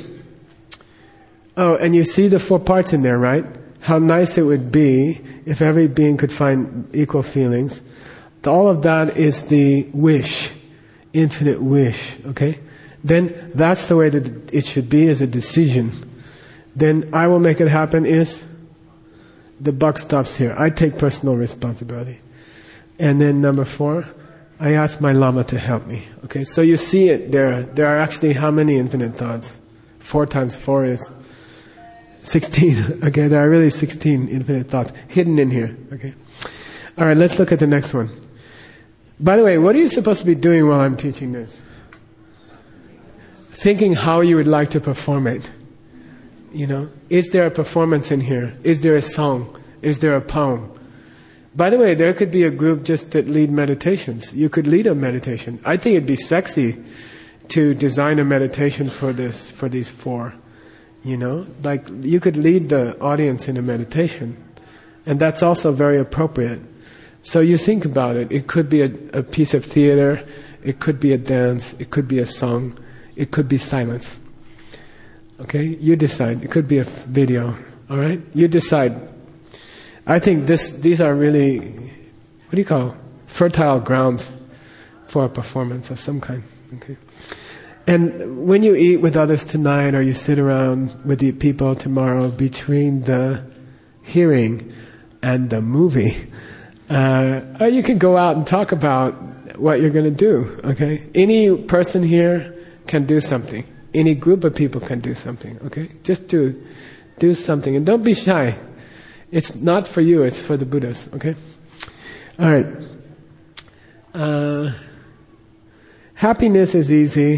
Oh, and you see the four parts in there, right? How nice it would be if every being could find equal feelings. All of that is the wish, infinite wish, okay? Then that's the way that it should be, as a decision. Then I will make it happen is the buck stops here. I take personal responsibility. And then number four, I ask my Lama to help me. Okay, so you see it there. There are actually how many infinite thoughts? Four times four is sixteen. Okay, there are really sixteen infinite thoughts hidden in here. Okay. All right, let's look at the next one. By the way, what are you supposed to be doing while I'm teaching this? Thinking how you would like to perform it. You know, is there a performance in here? Is there a song? Is there a poem? By the way, there could be a group just that lead meditations. You could lead a meditation. I think it'd be sexy to design a meditation for this, for these four. You know, like you could lead the audience in a meditation, and that's also very appropriate. So you think about it. It could be a, a piece of theater. It could be a dance. It could be a song. It could be silence. Okay, you decide. It could be a video. All right, you decide. I think this; these are really, what do you call, fertile grounds for a performance of some kind. Okay. And when you eat with others tonight, or you sit around with the people tomorrow, between the hearing and the movie, uh, or you can go out and talk about what you're going to do, okay? Any person here can do something. Any group of people can do something, okay? Just do, do something. And don't be shy. It's not for you, it's for the Buddhas, okay? All right. Uh, happiness is easy.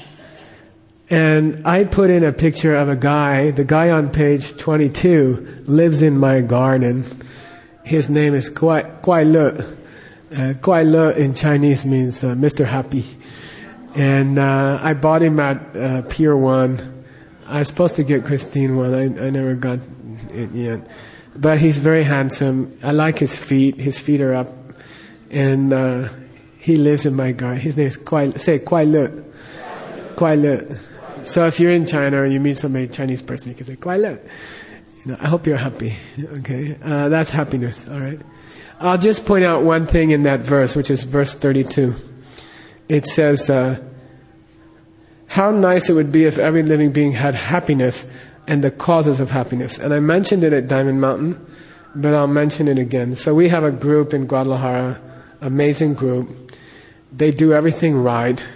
And I put in a picture of a guy. The guy on page twenty-two lives in my garden. His name is Guai, Guai Le. Uh, Guai Le in Chinese means uh, Mister Happy. And uh, I bought him at uh, Pier one. I was supposed to get Christine one. I, I never got it yet. But he's very handsome. I like his feet. His feet are up. And uh, he lives in my garden. His name is Guai, say Guai Le. Guai Le. So if you're in China or you meet somebody, Chinese person, you can say Guai Le. You know, I hope you're happy. Okay, uh, that's happiness. All right. I'll just point out one thing in that verse, which is verse thirty-two. It says, uh, "How nice it would be if every living being had happiness and the causes of happiness." And I mentioned it at Diamond Mountain, but I'll mention it again. So we have a group in Guadalajara, amazing group. They do everything right.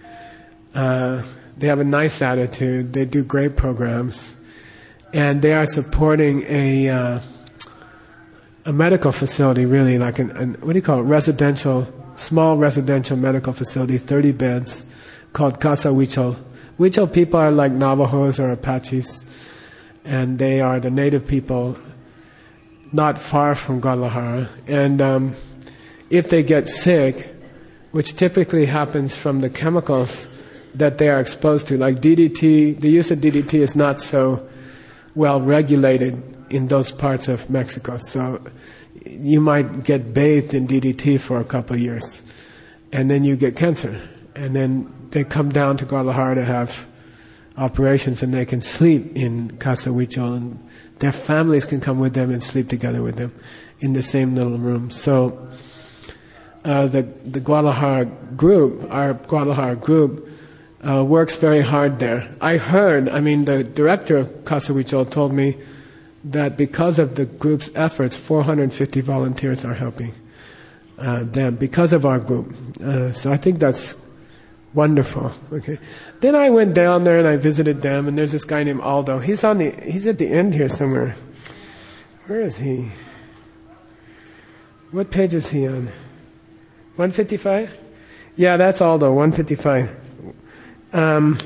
Uh, they have a nice attitude. They do great programs. And they are supporting a uh, a medical facility, really, like an, an, what do you call it, residential, small residential medical facility, thirty beds, called Casa Huichol. Huichol people are like Navajos or Apaches, and they are the native people not far from Guadalajara. And um, if they get sick, which typically happens from the chemicals that they are exposed to, like D D T, the use of D D T is not so well regulated in those parts of Mexico. So you might get bathed in D D T for a couple of years, and then you get cancer. And then they come down to Guadalajara to have operations, and they can sleep in Casa Huichol, and their families can come with them and sleep together with them in the same little room. So uh, the the Guadalajara group, our Guadalajara group, Uh, works very hard there. I heard, I mean, the director of Casa Huichol told me that because of the group's efforts, four hundred fifty volunteers are helping uh, them because of our group. Uh, so I think that's wonderful. Okay. Then I went down there and I visited them, and there's this guy named Aldo. He's on the, he's at the end here somewhere. Where is he? What page is he on? one fifty-five? Yeah, that's Aldo, one fifty-five. Um,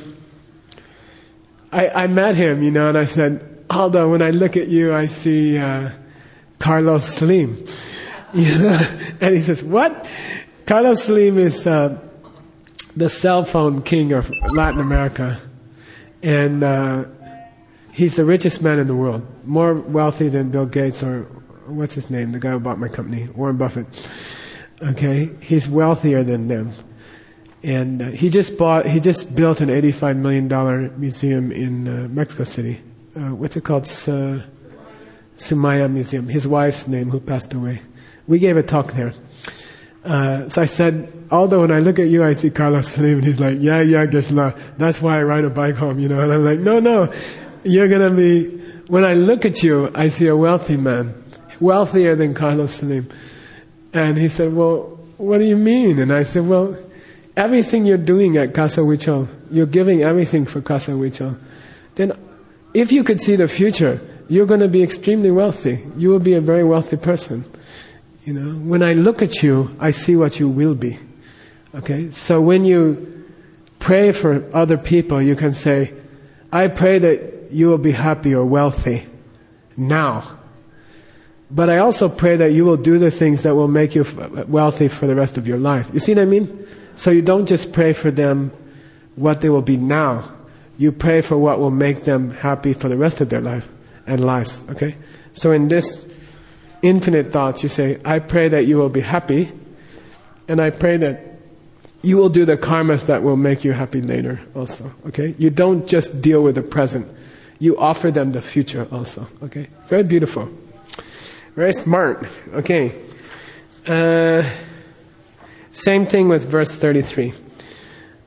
I, I met him, you know, and I said, Aldo, when I look at you, I see uh, Carlos Slim. You know? And he says, what? Carlos Slim is uh, the cell phone king of Latin America. And uh, he's the richest man in the world, more wealthy than Bill Gates or, what's his name, the guy who bought my company, Warren Buffett. Okay, he's wealthier than them. And uh, he just bought, he just built an eighty-five million dollars museum in uh, Mexico City. Uh, what's it called? Uh, Sumaya Museum. His wife's name, who passed away. We gave a talk there. Uh, so I said, although when I look at you, I see Carlos Slim. And he's like, yeah, yeah, Geshe-la. That's why I ride a bike home, you know. And I'm like, no, no. You're going to be, when I look at you, I see a wealthy man. Wealthier than Carlos Slim. And he said, well, what do you mean? And I said, well, everything you're doing at Casa Huichol, you're giving everything for Casa Huichol. Then, if you could see the future, you're going to be extremely wealthy. You will be a very wealthy person. You know, when I look at you, I see what you will be. Okay, so when you pray for other people, you can say, "I pray that you will be happy or wealthy now. But I also pray that you will do the things that will make you wealthy for the rest of your life." You see what I mean? So you don't just pray for them what they will be now. You pray for what will make them happy for the rest of their life and lives. Okay? So in this infinite thoughts, you say, I pray that you will be happy, and I pray that you will do the karmas that will make you happy later also. Okay? You don't just deal with the present. You offer them the future also. Okay? Very beautiful. Very smart. Okay. Uh... Same thing with verse thirty-three.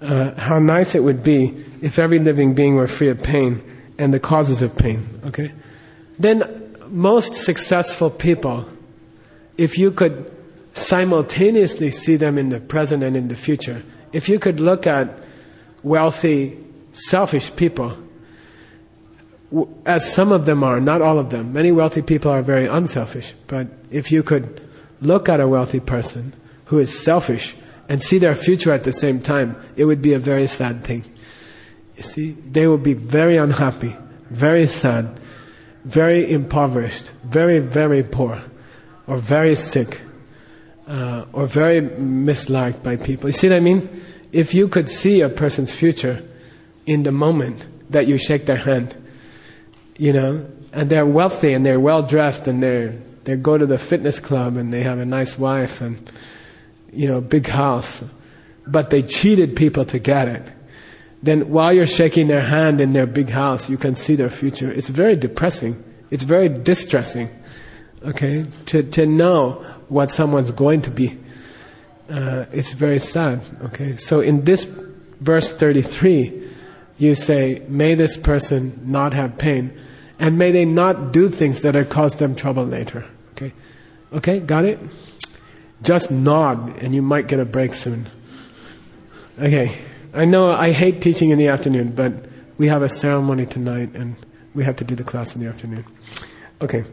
uh, how nice it would be if every living being were free of pain and the causes of pain. Okay? Then most successful people, if you could simultaneously see them in the present and in the future, if you could look at wealthy, selfish people, as some of them are, not all of them. Many wealthy people are very unselfish. But if you could look at a wealthy person who is selfish and see their future at the same time, it would be a very sad thing. You see, they would be very unhappy, very sad, very impoverished, very, very poor, or very sick, uh, or very misliked by people. You see what I mean? If you could see a person's future in the moment that you shake their hand, you know, and they're wealthy and they're well dressed and they're they go to the fitness club and they have a nice wife and, you know, big house, but they cheated people to get it. Then while you're shaking their hand in their big house, you can see their future. It's very depressing. It's very distressing. Okay, to to know what someone's going to be. Uh, it's very sad. Okay, so in this verse thirty-three, you say, "May this person not have pain." And may they not do things that cause them trouble later. Okay? Okay, got it? Just nod and you might get a break soon. Okay. I know I hate teaching in the afternoon, but we have a ceremony tonight and we have to do the class in the afternoon. Okay.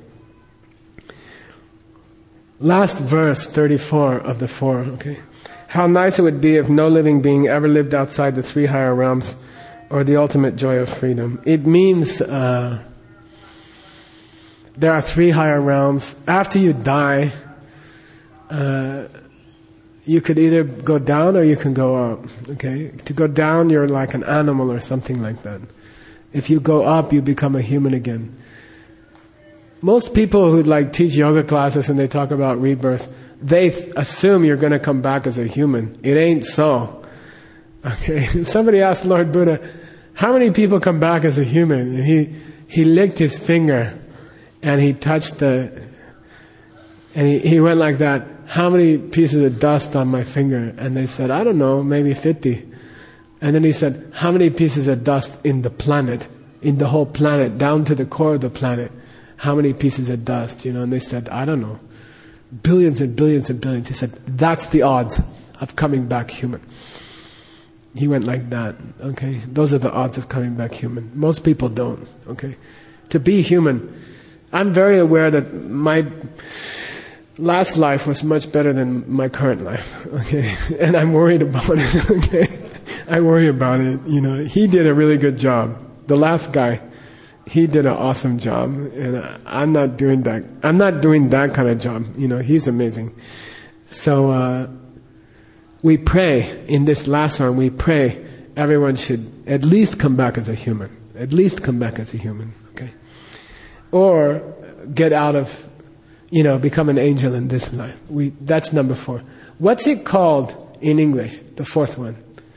Last verse, thirty-four of the four. Okay. How nice it would be if no living being ever lived outside the three higher realms or the ultimate joy of freedom. It means... Uh, There are three higher realms. After you die, uh, you could either go down or you can go up. Okay? To go down, you're like an animal or something like that. If you go up, you become a human again. Most people who like teach yoga classes and they talk about rebirth, they th- assume you're going to come back as a human. It ain't so. Okay? Somebody asked Lord Buddha, how many people come back as a human? And he, he licked his finger. And he touched the, and he, he went like that, how many pieces of dust on my finger? And they said, I don't know, maybe fifty. And then he said, how many pieces of dust in the planet, in the whole planet, down to the core of the planet? How many pieces of dust? You know, and they said, I don't know, billions and billions and billions. He said, that's the odds of coming back human. He went like that, okay? Those are the odds of coming back human. Most people don't, okay? To be human, I'm very aware that my last life was much better than my current life, okay? And I'm worried about it, okay? I worry about it, you know. He did a really good job. The last guy, he did an awesome job, and I'm not doing that. I'm not doing that kind of job, you know. He's amazing. So uh, we pray in this last one. We pray everyone should at least come back as a human. At least come back as a human, okay? Or get out of, you know, become an angel in this life. We that's number four. What's it called in English? The fourth one.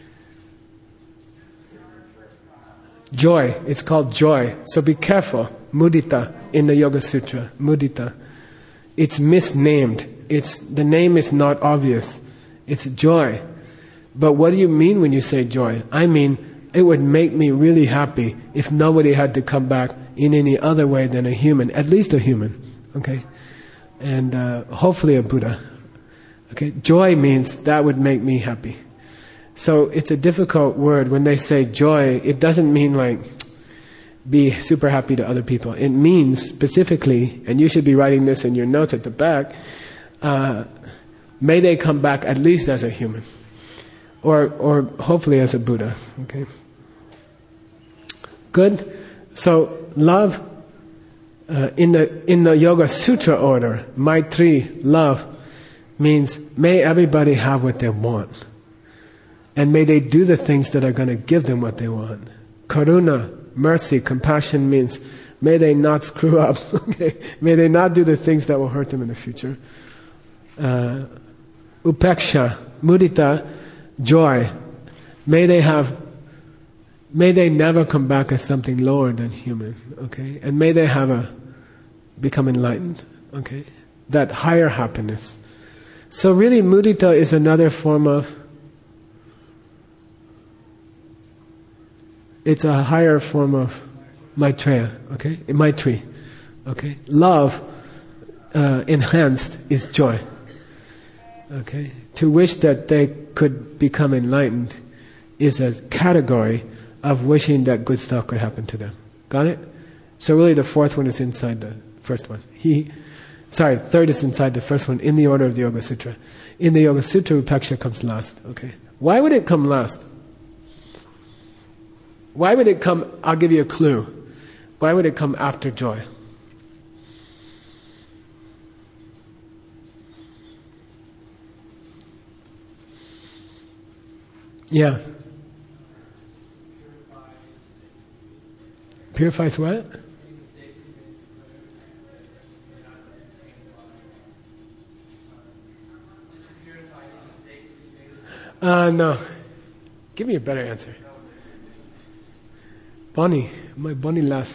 Joy. It's called joy. So be careful. Mudita in the Yoga Sutra. Mudita. It's misnamed. It's the name is not obvious. It's joy. But what do you mean when you say joy? I mean, it would make me really happy if nobody had to come back in any other way than a human, at least a human, okay? And uh, hopefully a Buddha. Okay, joy means that would make me happy. So it's a difficult word. When they say joy, it doesn't mean like be super happy to other people. It means specifically, and you should be writing this in your notes at the back, uh, may they come back at least as a human. Or, or hopefully as a Buddha, okay? Good? So, love, uh, in the in the Yoga Sutra order, Maitri, love, means may everybody have what they want. And may they do the things that are going to give them what they want. Karuna, mercy, compassion means may they not screw up. Okay? May they not do the things that will hurt them in the future. Uh, upeksha, mudita, joy. May they have May they never come back as something lower than human, okay? And may they have a, become enlightened, okay? That higher happiness. So really mudita is another form of It's a higher form of Maitreya, okay? Maitri, okay? Love uh, enhanced is joy, okay? To wish that they could become enlightened is a category of wishing that good stuff could happen to them. Got it? So really the fourth one is inside the first one. He, sorry, third is inside the first one in the order of the Yoga Sutra. In the Yoga Sutra, Upeksha comes last, okay? Why would it come last? Why would it come, I'll give you a clue. Why would it come after joy? Yeah. Purifies what? Uh, no. Give me a better answer. Bonnie. My Bonnie last.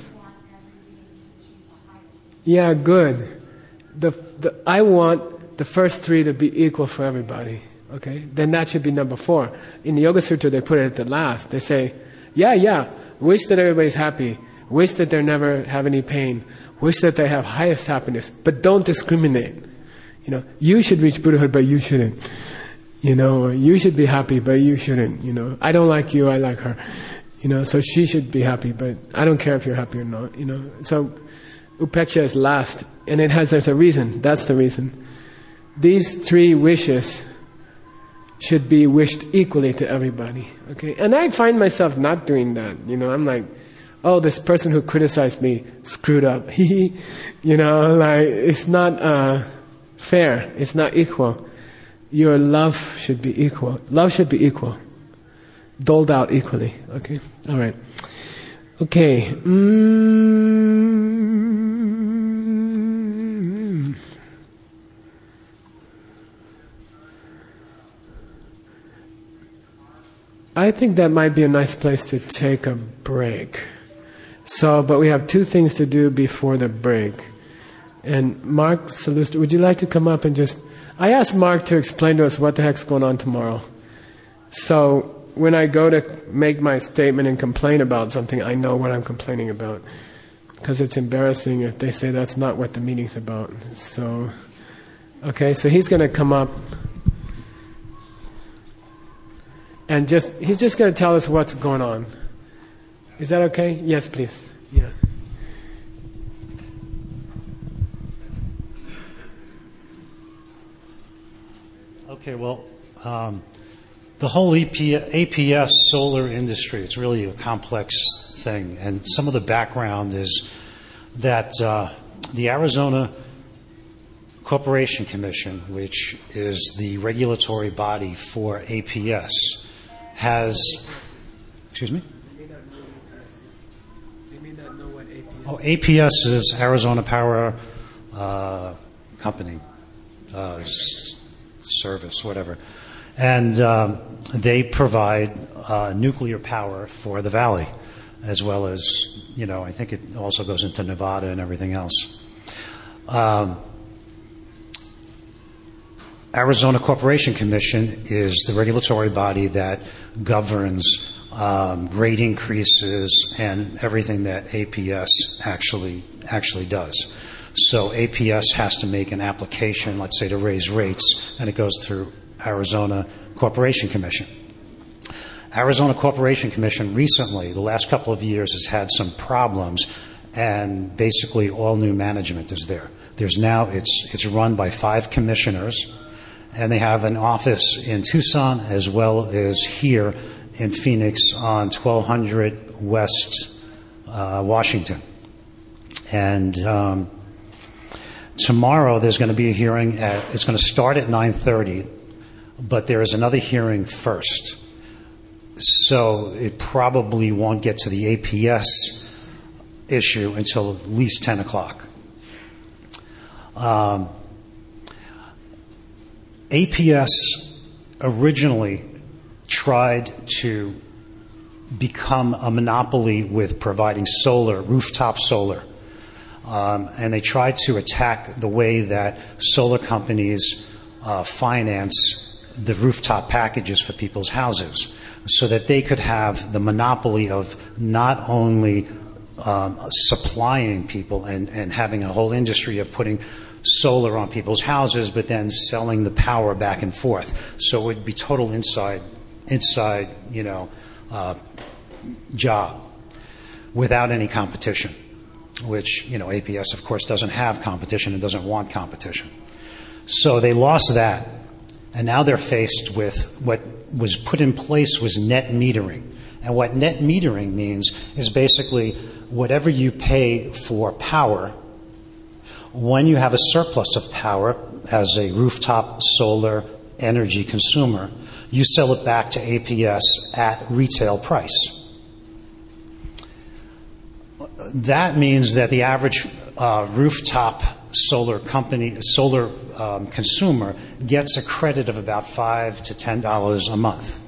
Yeah, good. The, the, I want the first three to be equal for everybody. Okay? Then that should be number four. In the Yoga Sutra, they put it at the last. They say, yeah, yeah, wish that everybody's happy. Wish that they never have any pain. Wish that they have highest happiness. But don't discriminate. You know, you should reach Buddhahood, but you shouldn't. You know, you should be happy, but you shouldn't. You know, I don't like you, I like her. You know, so she should be happy, but I don't care if you're happy or not. You know, so Upeksha is last, and it has there's a reason. That's the reason. These three wishes should be wished equally to everybody. Okay, and I find myself not doing that. You know, I'm like, oh, this person who criticized me screwed up. You know, like it's not uh, fair. It's not equal. Your love should be equal. Love should be equal. Doled out equally. Okay? All right. Okay. Mm. I think that might be a nice place to take a break. So, but we have two things to do before the break. And Mark Salustri, would you like to come up and just... I asked Mark to explain to us what the heck's going on tomorrow. So when I go to make my statement and complain about something, I know what I'm complaining about. Because it's embarrassing if they say that's not what the meeting's about. So, okay, so he's going to come up and just, he's just going to tell us what's going on. Is that okay? Yes, please. Yeah. Okay, well, um, the whole E P, A P S solar industry, it's really a complex thing. And some of the background is that uh, the Arizona Corporation Commission, which is the regulatory body for A P S, has... Excuse me? They may not know what A P S is. Oh, A P S is Arizona Power uh, Company. Uh, service, whatever. And um, they provide uh, nuclear power for the valley, as well as, you know, I think it also goes into Nevada and everything else. Um, Arizona Corporation Commission is the regulatory body that governs um, rate increases and everything that A P S actually actually does. So A P S has to make an application, let's say, to raise rates, and it goes through Arizona Corporation Commission. Arizona Corporation Commission recently, the last couple of years, has had some problems, and basically all new management is there. There's now, it's, it's run by five commissioners, and they have an office in Tucson as well as here in Phoenix on twelve hundred West uh, Washington. And um, tomorrow there's going to be a hearing at, it's going to start at nine thirty, but there is another hearing first. So it probably won't get to the A P S issue until at least ten o'clock. Um, A P S originally tried to become a monopoly with providing solar, rooftop solar. Um, and they tried to attack the way that solar companies uh, finance the rooftop packages for people's houses so that they could have the monopoly of not only um, supplying people and, and having a whole industry of putting solar on people's houses, but then selling the power back and forth. So it would be total inside, inside, you know, uh, job without any competition, which, you know, A P S, of course, doesn't have competition and doesn't want competition. So they lost that, and now they're faced with what was put in place was net metering. And what net metering means is basically whatever you pay for power, when you have a surplus of power as a rooftop solar energy consumer, you sell it back to A P S at retail price. That means that the average uh, rooftop solar company, solar um, consumer gets a credit of about five to ten dollars a month.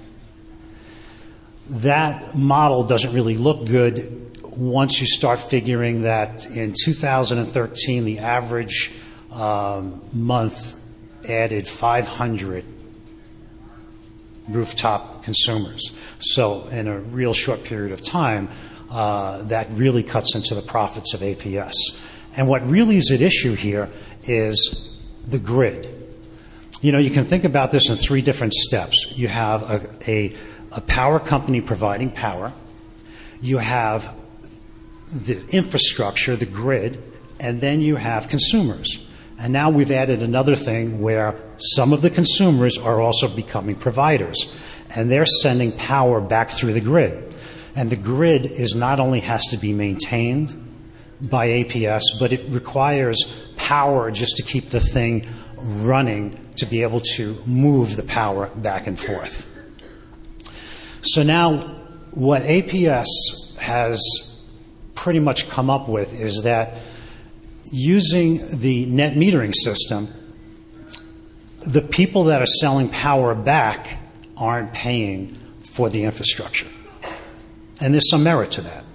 That model doesn't really look good once you start figuring that in two thousand thirteen the average um, month added five hundred rooftop consumers. So in a real short period of time, uh, that really cuts into the profits of A P S. And what really is at issue here is the grid. You know, you can think about this in three different steps. You have a, a, a power company providing power. You have the infrastructure, the grid, and then you have consumers. And now we've added another thing where some of the consumers are also becoming providers, and they're sending power back through the grid. And the grid is not only has to be maintained by A P S, but it requires power just to keep the thing running to be able to move the power back and forth. So now what A P S has pretty much come up with is that using the net metering system, the people that are selling power back aren't paying for the infrastructure. And there's some merit to that.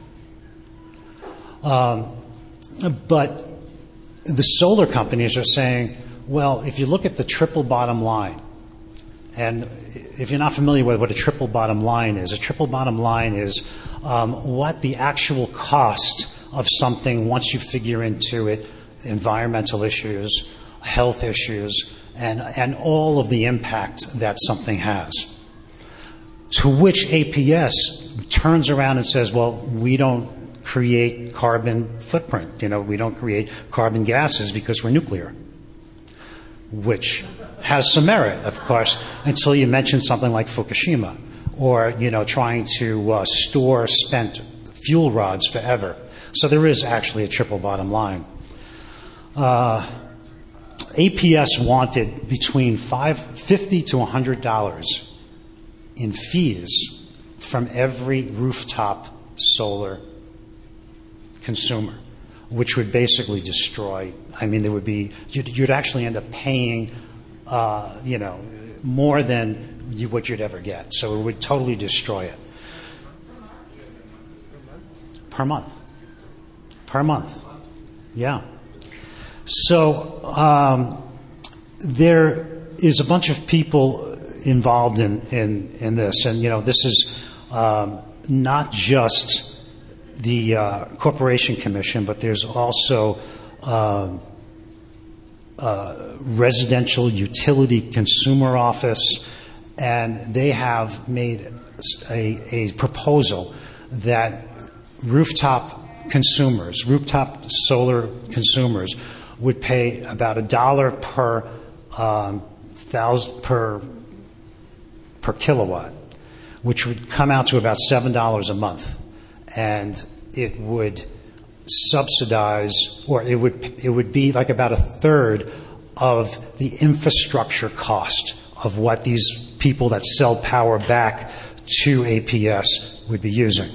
Um, but the solar companies are saying, well, if you look at the triple bottom line, and if you're not familiar with what a triple bottom line is, a triple bottom line is um, what the actual cost of something, once you figure into it, environmental issues, health issues, and, and all of the impact that something has. To which A P S turns around and says, well, we don't create carbon footprint. You know, we don't create carbon gases because we're nuclear, which has some merit, of course, until you mention something like Fukushima or, you know, trying to uh, store spent fuel rods forever. So there is actually a triple bottom line. Uh, A P S wanted between five, fifty to one hundred dollars in fees from every rooftop solar consumer, which would basically destroy, I mean, there would be, you'd, you'd actually end up paying, uh, you know, more than you, what you'd ever get. So it would totally destroy it. Per month. Per month. Yeah. So um, there is a bunch of people involved in, in, in this. And, you know, this is um, not just the uh, Corporation Commission, but there's also um, uh, Residential Utility Consumer Office, and they have made a, a proposal that rooftop consumers, rooftop solar consumers, would pay about a dollar per um, thousand per per kilowatt, which would come out to about seven dollars a month, and it would subsidize, or it would it would be like about a third of the infrastructure cost of what these people that sell power back to A P S would be using.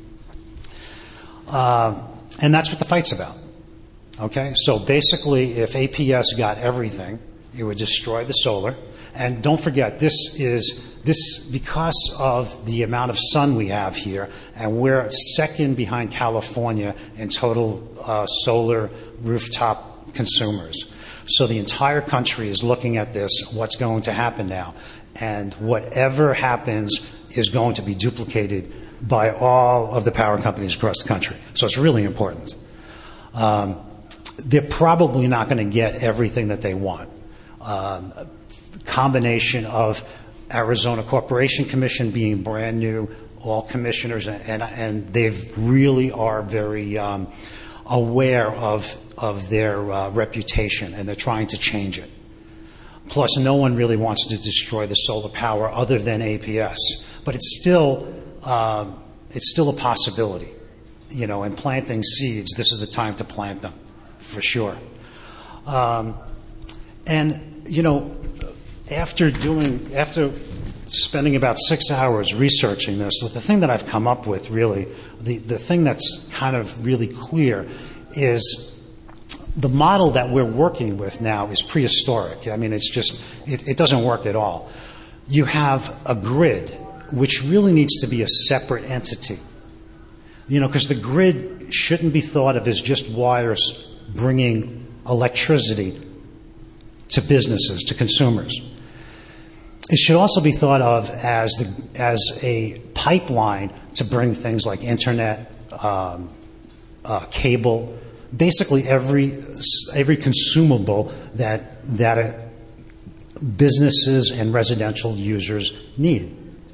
Uh, and that's what the fight's about. Okay, so basically, if A P S got everything, it would destroy the solar. And don't forget, this is this because of the amount of sun we have here, and we're second behind California in total uh, solar rooftop consumers. So the entire country is looking at this, what's going to happen now. And whatever happens is going to be duplicated by all of the power companies across the country. So it's really important. Um, they're probably not going to get everything that they want. Um, a combination of Arizona Corporation Commission being brand new, all commissioners, and, and, and they really are very um, aware of, of their uh, reputation, and they're trying to change it. Plus, no one really wants to destroy the solar power other than A P S. But it's still, um, it's still a possibility. You know, in planting seeds, this is the time to plant them, for sure. Um, and, you know, after doing, after spending about six hours researching this, the thing that I've come up with, really, the, the thing that's kind of really clear is the model that we're working with now is prehistoric. I mean, it's just, it, it doesn't work at all. You have a grid, which really needs to be a separate entity. You know, because the grid shouldn't be thought of as just wires bringing electricity to businesses, to consumers. It should also be thought of as, the, as a pipeline to bring things like internet, um, uh, cable, basically every every consumable that that uh, businesses and residential users need.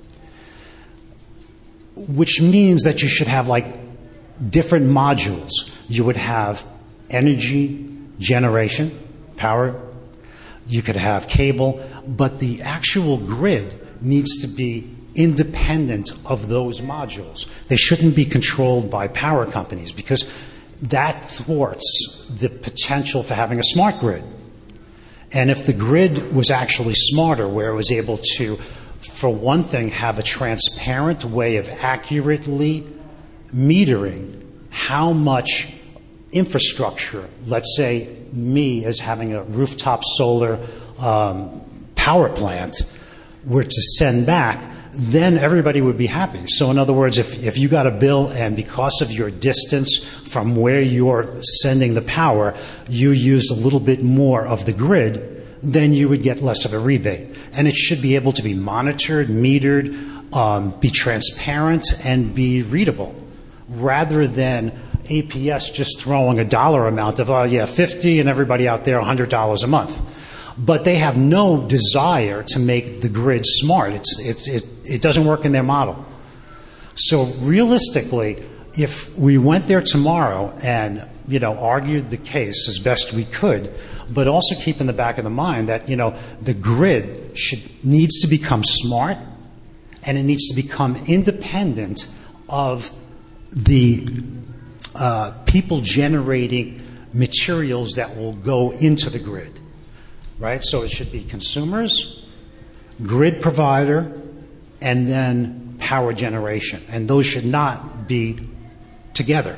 Which means that you should have like different modules. You would have energy generation, power. You could have cable, but the actual grid needs to be independent of those modules. They shouldn't be controlled by power companies, because that thwarts the potential for having a smart grid. And if the grid was actually smarter, where it was able to, for one thing, have a transparent way of accurately metering how much infrastructure, let's say me as having a rooftop solar um, power plant, were to send back, then everybody would be happy. So in other words, if, if you got a bill and because of your distance from where you're sending the power, you used a little bit more of the grid, then you would get less of a rebate. And it should be able to be monitored, metered, um, be transparent, and be readable, rather than A P S just throwing a dollar amount of, oh yeah, fifty, and everybody out there one hundred dollars a month. But they have no desire to make the grid smart. It's, it, it, it doesn't work in their model. So realistically, if we went there tomorrow and, you know, argued the case as best we could, but also keep in the back of the mind that, you know, the grid should, needs to become smart, and it needs to become independent of the uh, people generating materials that will go into the grid. Right? So it should be consumers, grid provider, and then power generation. And those should not be together.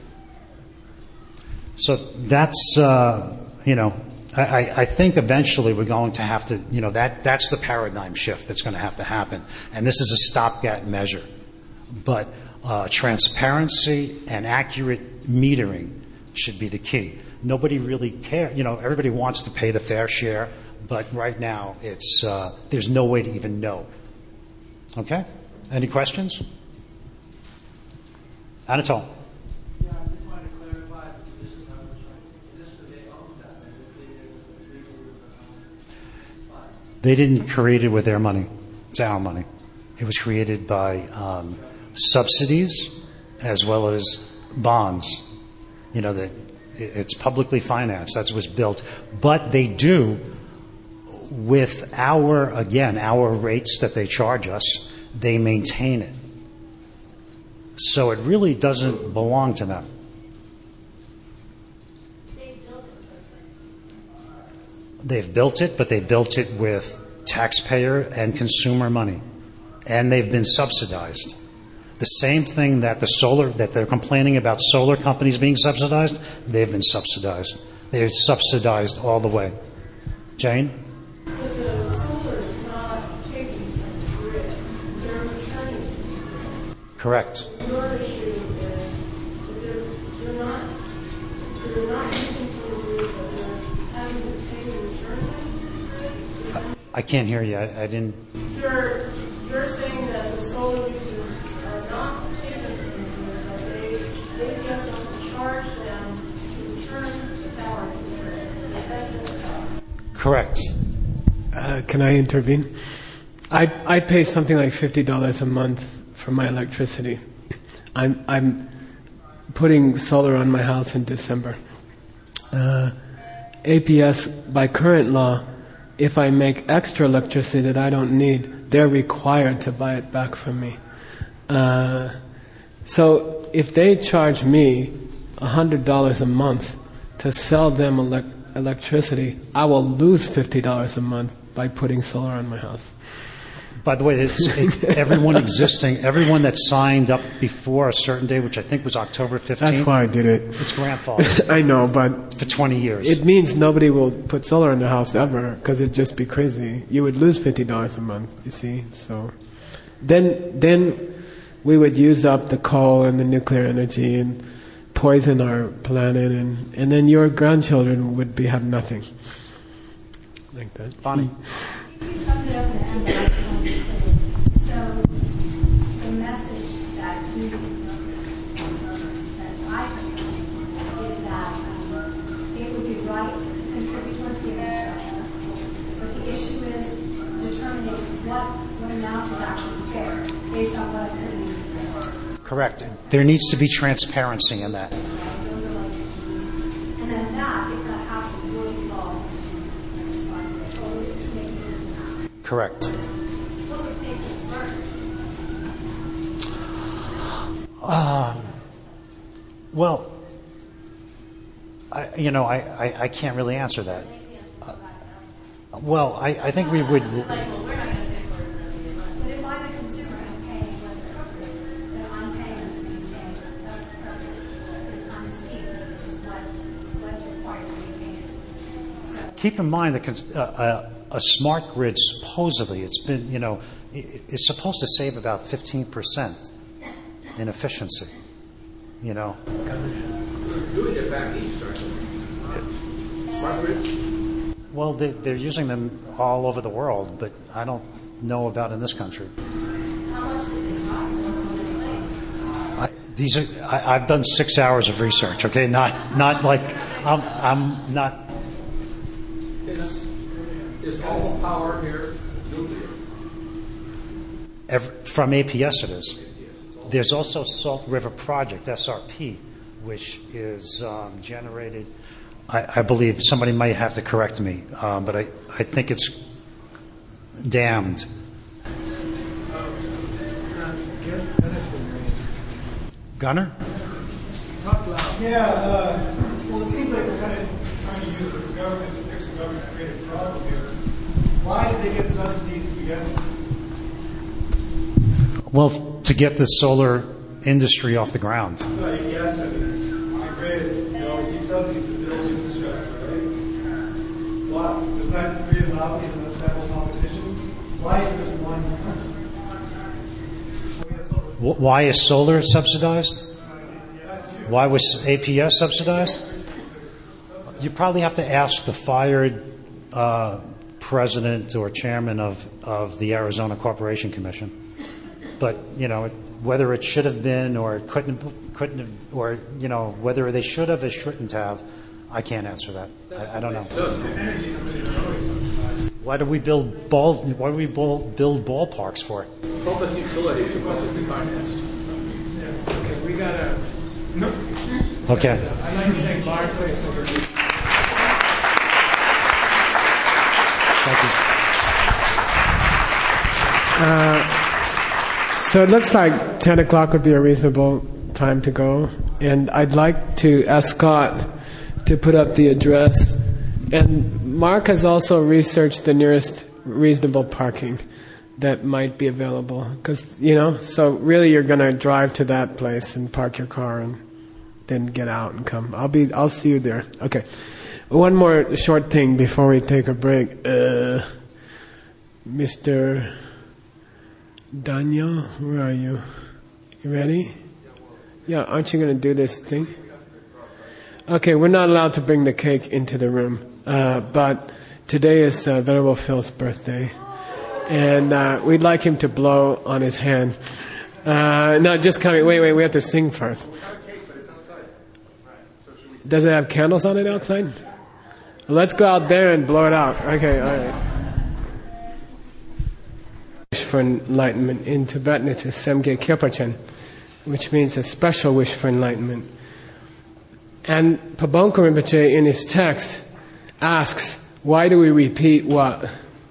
So that's, uh, you know, I, I think eventually we're going to have to, you know, that, that's the paradigm shift that's going to have to happen. And this is a stopgap measure. But uh, transparency and accurate metering should be the key. Nobody really cares. You know, everybody wants to pay the fair share, but right now it's uh, there's no way to even know. Okay? Any questions? Anatol. Yeah, I just wanted to clarify the position I was trying. This is they own that, and they didn't create it with their money. It's our money. It was created by um, subsidies as well as bonds. You know, that it's publicly financed. That's what's built. But they do, with our, again, our rates that they charge us, they maintain it. So it really doesn't belong to them. They've built it, but they built it with taxpayer and consumer money. And they've been subsidized. The same thing that the solar, that they're complaining about solar companies being subsidized, they've been subsidized. They're subsidized all the way. Jane? But the solar is not taking from the grid. They're returning to the grid. Correct. Your issue is that they're, they're not they're not using from the grid, but they're having the I can't hear you. I, I didn't. You're, you're saying that the solar users are not taking from the grid, but they, they just want to charge them to return the power to the grid. That's it. Correct. Uh, can I intervene? I I pay something like fifty dollars a month for my electricity. I'm I'm putting solar on my house in December. Uh, A P S, by current law, if I make extra electricity that I don't need, they're required to buy it back from me. Uh, so if they charge me one hundred dollars a month to sell them elec- electricity, I will lose fifty dollars a month by putting solar on my house. By the way, it's, it, everyone existing, everyone that signed up before a certain day, which I think was October fifteenth. That's why I did it. It's grandfathered I know, but for twenty years. it means nobody will put solar in their house ever, because it'd just be crazy. You would lose fifty dollars a month, you see. So then, then we would use up the coal and the nuclear energy and poison our planet, and, and then your grandchildren would be have nothing. Like that. Funny. You summed it up in the end of that sentence. So the message that you that I heard is that um, it would be right to contribute towards the infrastructure, but the issue is determining what what amount is actually fair based on what occurred in the Correct. There needs to be transparency in that. Those are like, and then that, if that happens, will involve Correct. Um, well, I, you know, I, I, I can't really answer that. Uh, well, I, I think we would. But if I'm the consumer and paying what's appropriate, then I'm paying to maintain that's appropriate because I'm seeing just what, what's required to maintain it. So Keep in mind that uh, uh, a smart grid supposedly, it's been, you know, it, it's supposed to save about fifteen percent in efficiency. You know. Doing it back east, aren't they? Smart grids? Well, they, they're using them all over the world, but I don't know about in this country. how much does it cost to put in place? I, these are. I, I've done six hours of research. Okay, not not like I'm. I'm not. Is, is all the power here nuclear? Every, from A P S, it is. There's also Salt River Project, S R P, which is um, generated. I, I believe somebody might have to correct me, um, but I, I think it's dammed. Gunner? Yeah, uh, well, it seems like we're kind of trying to use the government to fix the government-created problem here. Why did they get subsidies to begin with? Well, to get the solar industry off the ground. Uh, yes, I mean, the grid, they always need subsidies to build infrastructure, right? Why? Doesn't that create an obvious and unstable competition? Why is just one? Wh- Why is solar subsidized? Why was A P S subsidized? You probably have to ask the fired uh, president or chairman of, of the Arizona Corporation Commission. But, you know, whether it should have been or it couldn't, couldn't have, or, you know, whether they should have or shouldn't have, I can't answer that. I, I don't know. Why do we build ball? Why do we build, build ballparks for? Public utilities are publicly financed. Okay, we gotta. Okay. I'd like to thank Barclays for. Thank you. Uh, so it looks like ten o'clock would be a reasonable time to go, and I'd like to ask Scott to put up the address. And Mark has also researched the nearest reasonable parking that might be available, because you know. So really, you're going to drive to that place and park your car, and then get out and come. I'll be. I'll see you there. Okay. One more short thing before we take a break. Uh, Mister Daniel, where are you? You ready? Yeah, aren't you going to do this thing? Okay, we're not allowed to bring the cake into the room, uh, but Today is uh, Venerable Phil's birthday, and uh, we'd like him to blow on his hand. Uh, no, just coming. Wait, wait, we have to sing first. Does it have candles on it outside? Let's go out there and blow it out. Okay, all right. Wish for enlightenment. In Tibetan, it's a Semge Khyalpa, which means a special wish for enlightenment. And Pabongko Rinpoche, in his text, asks, why do we repeat what?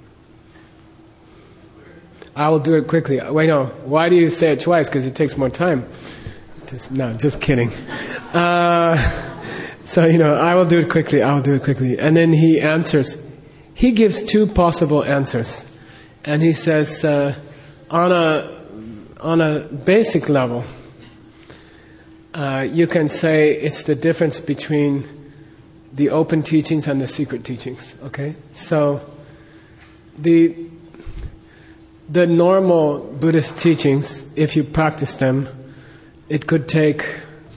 I will do it quickly. Wait, no. Why do you say it twice? Because it takes more time. Just, no, just kidding. Uh, so, you know, I will do it quickly. I will do it quickly. And then he answers. He gives two possible answers. And he says, uh, on a on a basic level, uh, you can say it's the difference between the open teachings and the secret teachings. Okay, so the the normal Buddhist teachings, if you practice them, it could take.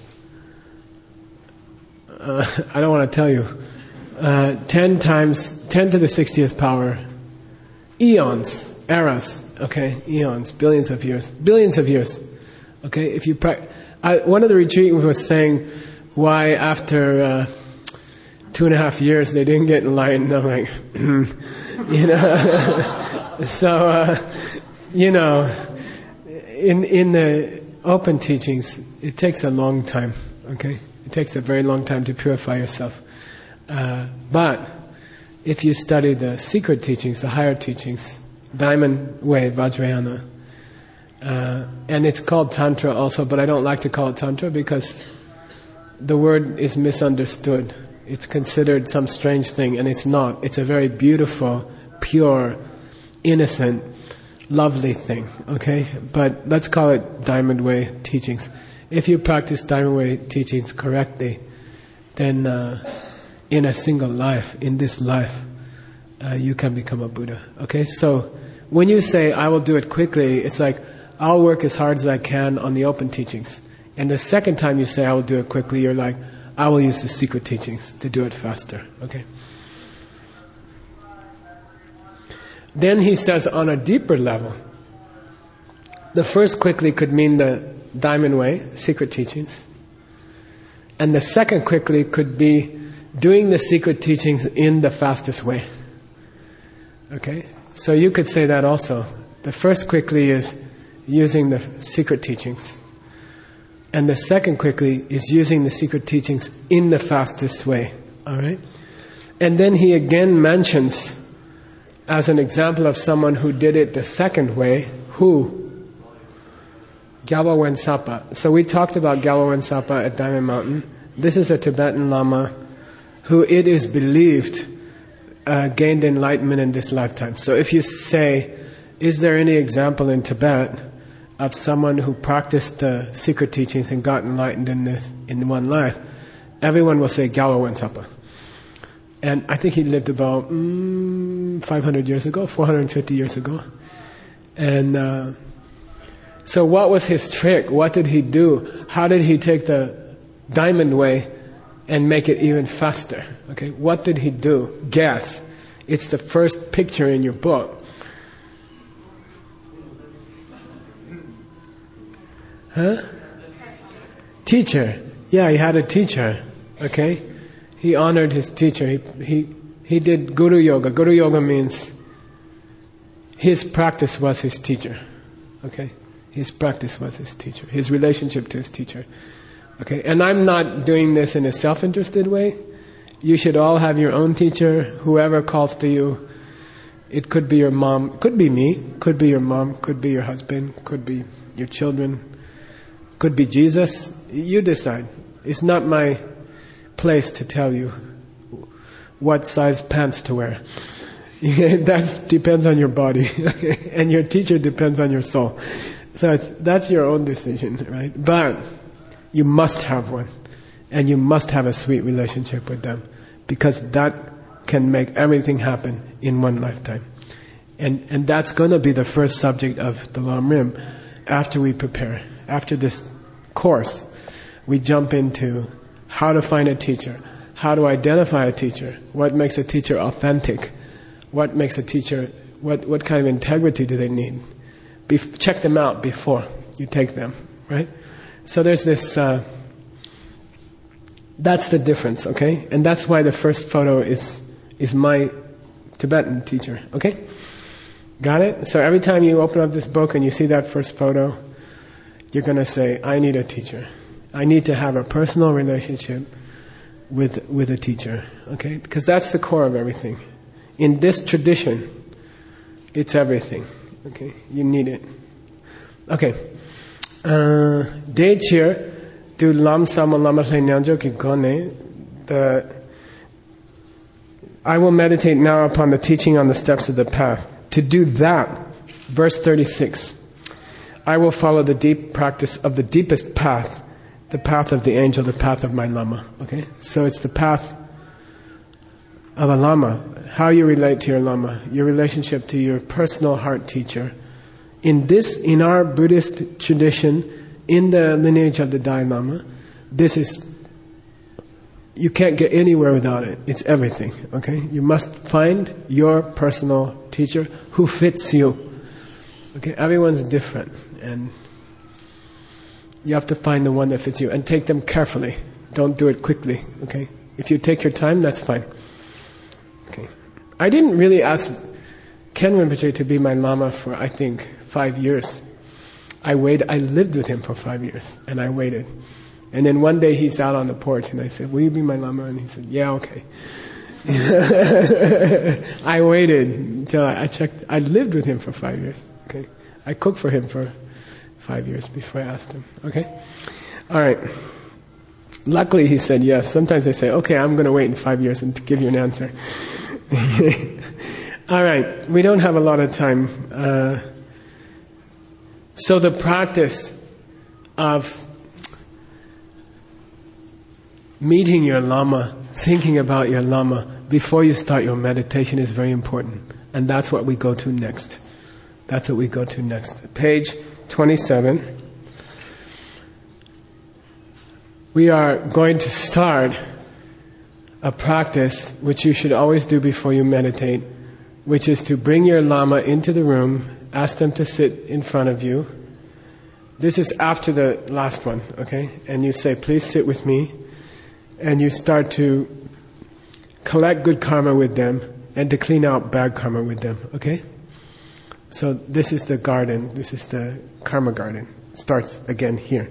Uh, I don't want to tell you. Uh, ten times, ten to the sixtieth power. Eons, eras, okay, eons, billions of years, billions of years, okay. If you pra- I, one of the retreats was saying why after uh, two and a half years they didn't get enlightened. I'm like, you know, so uh, you know, in in the open teachings, it takes a long time. Okay, it takes a very long time to purify yourself, uh, but if you study the secret teachings, the higher teachings, Diamond Way, Vajrayana, uh, and it's called Tantra also, but I don't like to call it Tantra because the word is misunderstood. It's considered some strange thing, and it's not. It's a very beautiful, pure, innocent, lovely thing, okay? But let's call it Diamond Way teachings. If you practice Diamond Way teachings correctly, then Uh, in a single life, in this life, uh, you can become a Buddha. Okay, so when you say, I will do it quickly, it's like, I'll work as hard as I can on the open teachings. And the second time you say, I will do it quickly, you're like, I will use the secret teachings to do it faster. Okay. Then he says, on a deeper level, the first quickly could mean the Diamond Way, secret teachings. And the second quickly could be doing the secret teachings in the fastest way. Okay? So you could say that also. The first quickly is using the secret teachings. And the second quickly is using the secret teachings in the fastest way. Alright? And then he again mentions, as an example of someone who did it the second way, who? Gyalpa Wensapa. So we talked about Gyalpa Wensapa at Diamond Mountain. This is a Tibetan Lama who it is believed uh, gained enlightenment in this lifetime. So if you say, is there any example in Tibet of someone who practiced the secret teachings and got enlightened in this in one life? Everyone will say Gyalpa Wensapa. And I think he lived about mm, five hundred years ago, four hundred fifty years ago. And uh, so what was his trick? What did he do? How did he take the Diamond Way and make it even faster? Okay, what did he do? Guess. It's the first picture in your book. Huh? Teacher. Yeah, he had a teacher. Okay, he honored his teacher. He he he did Guru Yoga. Guru Yoga means his practice was his teacher. Okay, his practice was his teacher. His relationship to his teacher. Okay, and I'm not doing this in a self-interested way. You should all have your own teacher, whoever calls to you. It could be your mom, could be me, could be your mom, could be your husband, could be your children, could be Jesus. You decide. It's not my place to tell you what size pants to wear. That depends on your body. And your teacher depends on your soul. So it's, that's your own decision, right? But you must have one, and you must have a sweet relationship with them, because that can make everything happen in one lifetime. And and that's going to be the first subject of the Lam Rim after we prepare. After this course, we jump into how to find a teacher, how to identify a teacher, what makes a teacher authentic, what makes a teacher, what, what kind of integrity do they need. Bef- check them out before you take them, right? So there's this, uh, that's the difference, okay? And that's why the first photo is is my Tibetan teacher, okay? Got it? So every time you open up this book and you see that first photo, you're going to say, I need a teacher. I need to have a personal relationship with with a teacher, okay? Because that's the core of everything. In this tradition, it's everything, okay? You need it. Okay. Uh, Day cheer, do lam sama lama hle nyanjo ki gone. The I will meditate now upon the teaching on the steps of the path. To do that, verse thirty-six, I will follow the deep practice of the deepest path, the path of the angel, the path of my lama. Okay, so it's the path of a lama. How you relate to your lama, your relationship to your personal heart teacher. In this, in our Buddhist tradition, in the lineage of the Dalai Lama, this is, you can't get anywhere without it. It's everything, okay? You must find your personal teacher who fits you. Okay, everyone's different, and you have to find the one that fits you, and take them carefully. Don't do it quickly, okay? If you take your time, that's fine. Okay. I didn't really ask Ken Rinpoche to be my Lama for, I think, five years. I waited, I lived with him for five years, and I waited. And then one day he's out on the porch, and I said, will you be my Lama? And he said, yeah, okay. I waited until I, I checked. I lived with him for five years, okay? I cooked for him for five years before I asked him, okay? All right. Luckily he said yes. Sometimes they say, okay, I'm going to wait in five years and give you an answer. All right. We don't have a lot of time. Uh, so the practice of meeting your Lama, thinking about your Lama before you start your meditation is very important. And that's what we go to next. That's what we go to next. Page twenty-seven. We are going to start a practice which you should always do before you meditate, which is to bring your Lama into the room, ask them to sit in front of you. This is after the last one, okay? And you say, please sit with me. And you start to collect good karma with them and to clean out bad karma with them, okay? So this is the garden. This is the karma garden. Starts again here.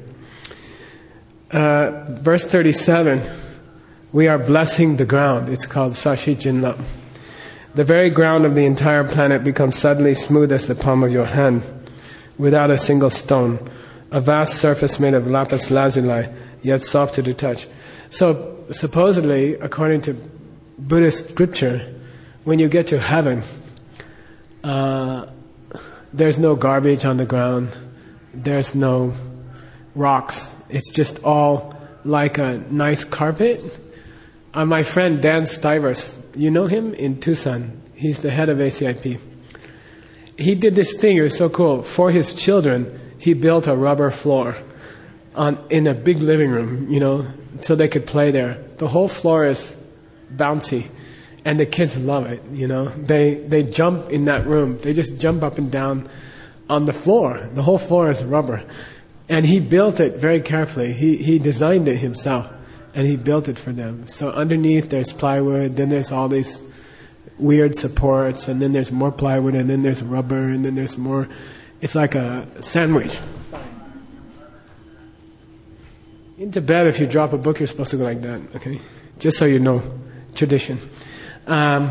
Uh, verse thirty-seven, we are blessing the ground. It's called Sashi Jinlam. The very ground of the entire planet becomes suddenly smooth as the palm of your hand, without a single stone. A vast surface made of lapis lazuli, yet soft to the touch. So, supposedly, according to Buddhist scripture, when you get to heaven, uh, there's no garbage on the ground, there's no rocks, it's just all like a nice carpet. Uh, my friend Dan Stivers, you know him in Tucson, he's the head of A C I P. He did this thing, it was so cool. For his children, he built a rubber floor on in a big living room, you know, so they could play there. The whole floor is bouncy, and the kids love it, you know. They they jump in that room. They just jump up and down on the floor. The whole floor is rubber. And he built it very carefully. He he designed it himself, and he built it for them. So underneath there's plywood, then there's all these weird supports, and then there's more plywood, and then there's rubber, and then there's more. It's like a sandwich. In Tibet, if you drop a book, you're supposed to go like that, okay? Just so you know, tradition. Um,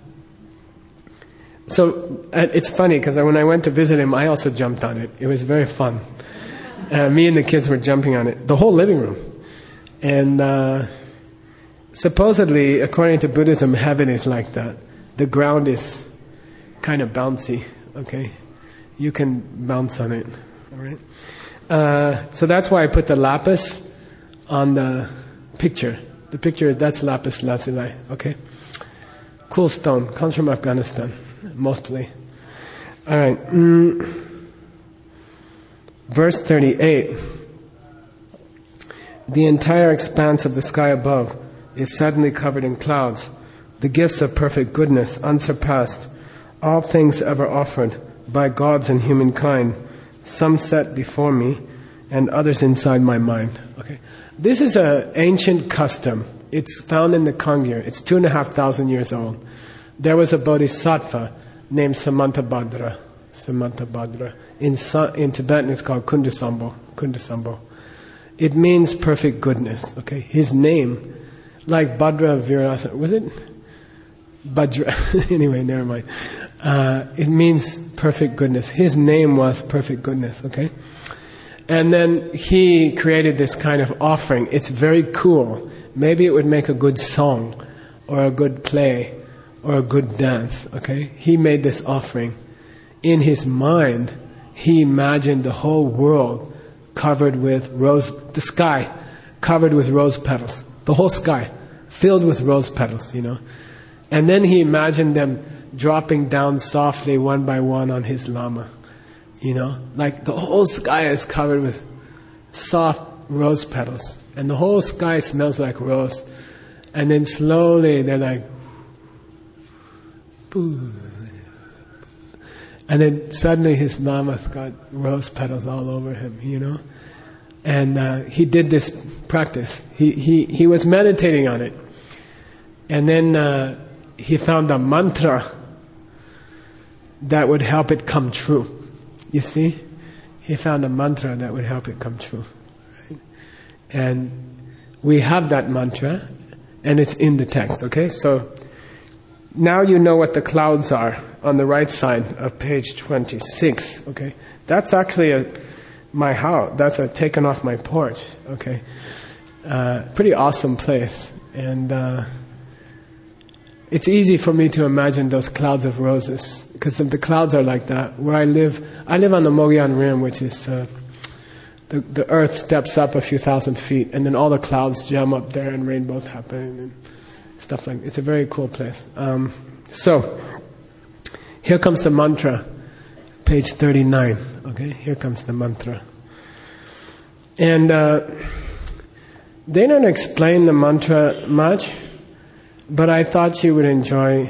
so uh, it's funny, because when I went to visit him, I also jumped on it. It was very fun. Uh, me and the kids were jumping on it, the whole living room. And uh, supposedly, according to Buddhism, heaven is like that. The ground is kind of bouncy, okay? You can bounce on it, all right? Uh, so that's why I put the lapis on the picture. The picture, that's lapis lazuli, okay? Cool stone, comes from Afghanistan, mostly. All right. Mm. Verse thirty-eight. The entire expanse of the sky above is suddenly covered in clouds. the gifts of perfect goodness, unsurpassed, all things ever offered by gods and humankind, some set before me and others inside my mind. Okay, this is an ancient custom. It's found in the Kangyur. It's two and a half thousand years old. There was a bodhisattva named Samantabhadra. Samantabhadra. In, in Tibetan, it's called Kundasambo. Kundasambo. It means perfect goodness. Okay, his name, like Bhadra Virasa, was it? Bhadra. Anyway, never mind. Uh, it means perfect goodness. His name was perfect goodness. Okay, and then he created this kind of offering. It's very cool. Maybe it would make a good song, or a good play, or a good dance. Okay, he made this offering. In his mind, he imagined the whole world covered with rose, the sky covered with rose petals, the whole sky filled with rose petals, you know. And then he imagined them dropping down softly one by one on his lama, you know, like the whole sky is covered with soft rose petals, and the whole sky smells like rose. And then slowly they're like, boo. And then suddenly his lama's got rose petals all over him, you know. And uh, he did this practice. He he he was meditating on it, and then uh, he found a mantra that would help it come true. You see, he found a mantra that would help it come true. Right? And we have that mantra, and it's in the text. Okay, so now you know what the clouds are on the right side of page twenty-six. Okay, that's actually a my house. That's a taken off my porch. Okay, uh, pretty awesome place, and uh, it's easy for me to imagine those clouds of roses because the clouds are like that. Where I live, I live on the Mogollon Rim, which is uh, the the earth steps up a few thousand feet, and then all the clouds jam up there, and rainbows happen and stuff like. It's a very cool place. Um, so. Here comes the mantra, page thirty-nine. Okay, here comes the mantra. And uh, they don't explain the mantra much, but I thought you would enjoy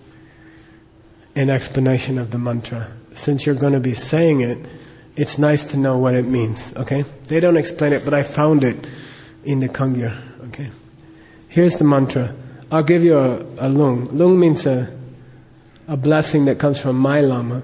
an explanation of the mantra. Since you're going to be saying it, it's nice to know what it means. Okay, they don't explain it, but I found it in the Kangyur. Okay, here's the mantra. I'll give you a, a lung. Lung means a a blessing that comes from my lama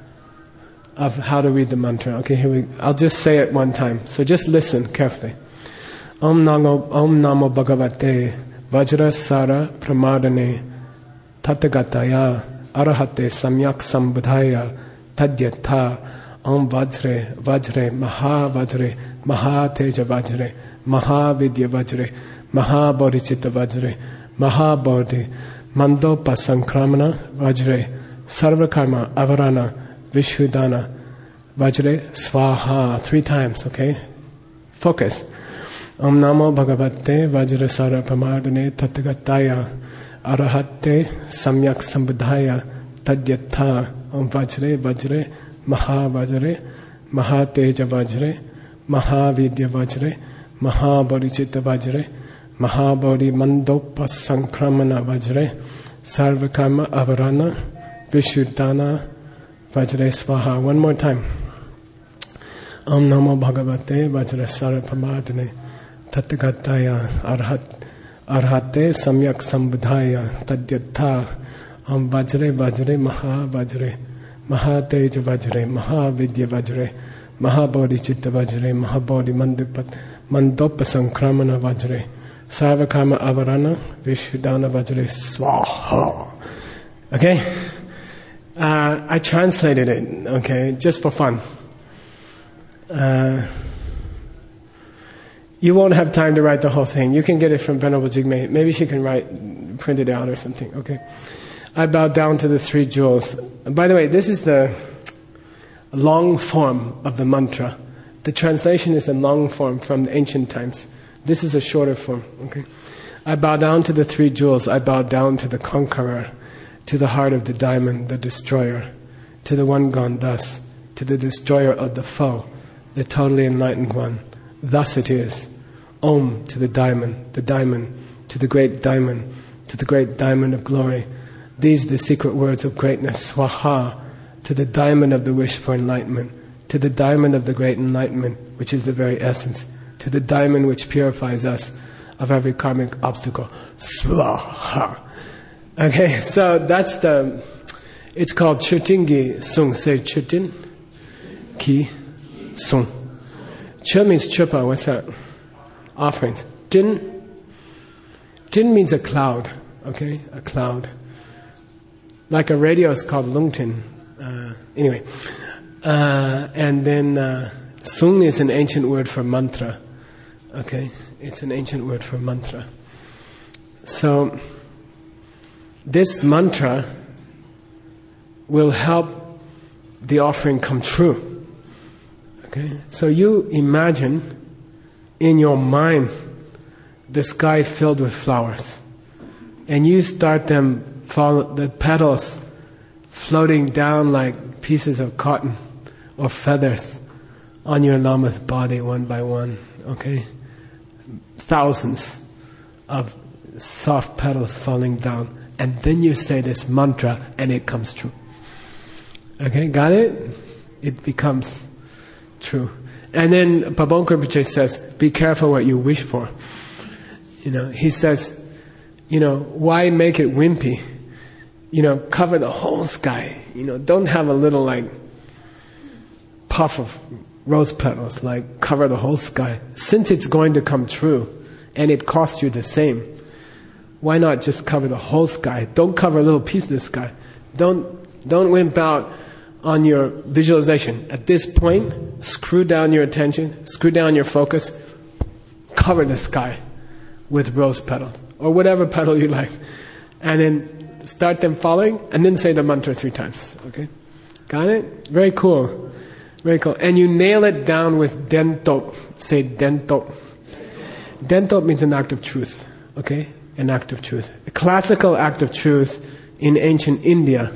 of how to read the mantra. Okay, here we. I'll just say it one time. So just listen carefully. Om Namo Om Namo Bhagavate Vajra Sara Pramadane Tathagataya Arahate Samyak Sambuddhaya Tadyatha Om Vajre Vajre Maha Vajre Maha Teja Vajre Maha Vidya Vajre Maha Bodhicitta Vajre Maha Bodhi Mandopa Sankramana Vajre Sarvakarma Avarana Vishudana Vajre Swaha. Three times, okay? Focus. Om Namo Bhagavate Vajra Sara Pramadane Tathagataya Arahate Samyak Sambuddhaya Tadyatha Om Vajre Vajre Maha Vajre Maha Teja Vajre Maha Vidya Vajre Maha Bodhicitta Vajre Maha Bodhi Mandopa Sankramana Vajre Sarvakarma Avarana Vishuddhana Vajre Swaha. One more time. Om Namo Bhagavate Vajra Sara Pramadane Tathagataya Arhat Arhate Samyak Sambuddhaya Tadyatha Om Vajre Vajre Maha Vajre Maha Teja Vajre Maha Vidya Vajre Maha Bodhicitta Vajre Maha Bodhi Mandopa Mandopa Sankramana Vajre Sarvakarma Avarana Vishuddhana Vajre Swaha. Okay? Uh, I translated it, okay, just for fun. Uh, you won't have time to write the whole thing. You can get it from Venerable Jigme. Maybe she can write, print it out or something, okay? I bow down to the three jewels. And by the way, this is the long form of the mantra. The translation is the long form from the ancient times. This is a shorter form, okay? I bow down to the three jewels. I bow down to the conqueror, to the heart of the diamond, the destroyer, to the one gone thus, to the destroyer of the foe, the totally enlightened one. Thus it is. Om to the diamond, the diamond, to the great diamond, to the great diamond of glory. These are the secret words of greatness. Swaha, to the diamond of the wish for enlightenment, to the diamond of the great enlightenment, which is the very essence, to the diamond which purifies us of every karmic obstacle. Swaha. Okay, so that's the, it's called Chutingi Sung. Say Chutin Ki Sung. Chu means chupa, what's that? Offerings. Tin, tin means a cloud, okay? A cloud. Like a radio is called lungtin. Uh, anyway. Uh, and then uh, Sung is an ancient word for mantra. Okay? It's an ancient word for mantra. So, this mantra will help the offering come true. Okay? So you imagine in your mind the sky filled with flowers, and you start them fall, the petals floating down like pieces of cotton or feathers on your Lama's body one by one. Okay, thousands of soft petals falling down, and then you say this mantra and it comes true. Okay, got it? It becomes true. And then Pabong Rinpoche says, be careful what you wish for. You know, he says, you know, why make it wimpy? You know, cover the whole sky. You know, don't have a little like puff of rose petals, like cover the whole sky. Since it's going to come true and it costs you the same, why not just cover the whole sky? Don't cover a little piece of the sky. Don't, don't wimp out on your visualization. At this point, screw down your attention, screw down your focus, cover the sky with rose petals, or whatever petal you like. And then start them falling, and then say the mantra three times. Okay? Got it? Very cool. Very cool. And you nail it down with dentop. Say dentop. Dentop means an act of truth. Okay? An act of truth. A classical act of truth in ancient India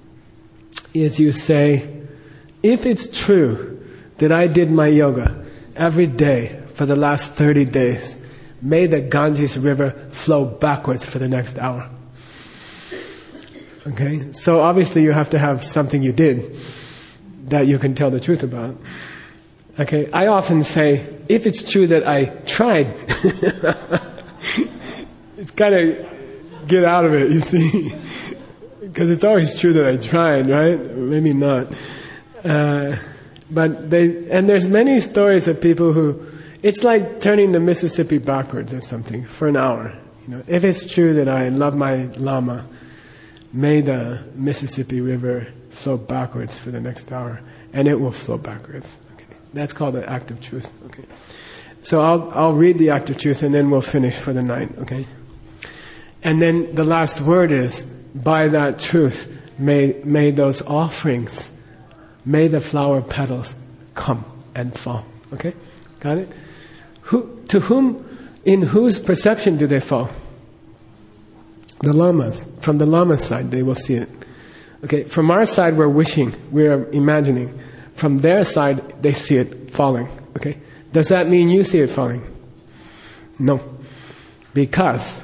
is you say, if it's true that I did my yoga every day for the last thirty days, may the Ganges River flow backwards for the next hour. Okay? So obviously you have to have something you did that you can tell the truth about. Okay? I often say, if it's true that I tried, it's kind of get out of it, you see. Because it's always true that I tried, right? Maybe not. Uh, but they, and there's many stories of people who, it's like turning the Mississippi backwards or something for an hour. You know, if it's true that I love my Lama, may the Mississippi River flow backwards for the next hour, and it will flow backwards. Okay, that's called the act of truth. Okay, so I'll I'll read the act of truth, and then we'll finish for the night. Okay, and then the last word is, by that truth, may may those offerings, may the flower petals come and fall. Okay, got it? Who, to whom, in whose perception do they fall? The lamas. From the lama's side, they will see it. Okay, from our side, we're wishing, we're imagining. From their side, they see it falling. Okay, does that mean you see it falling? No, because.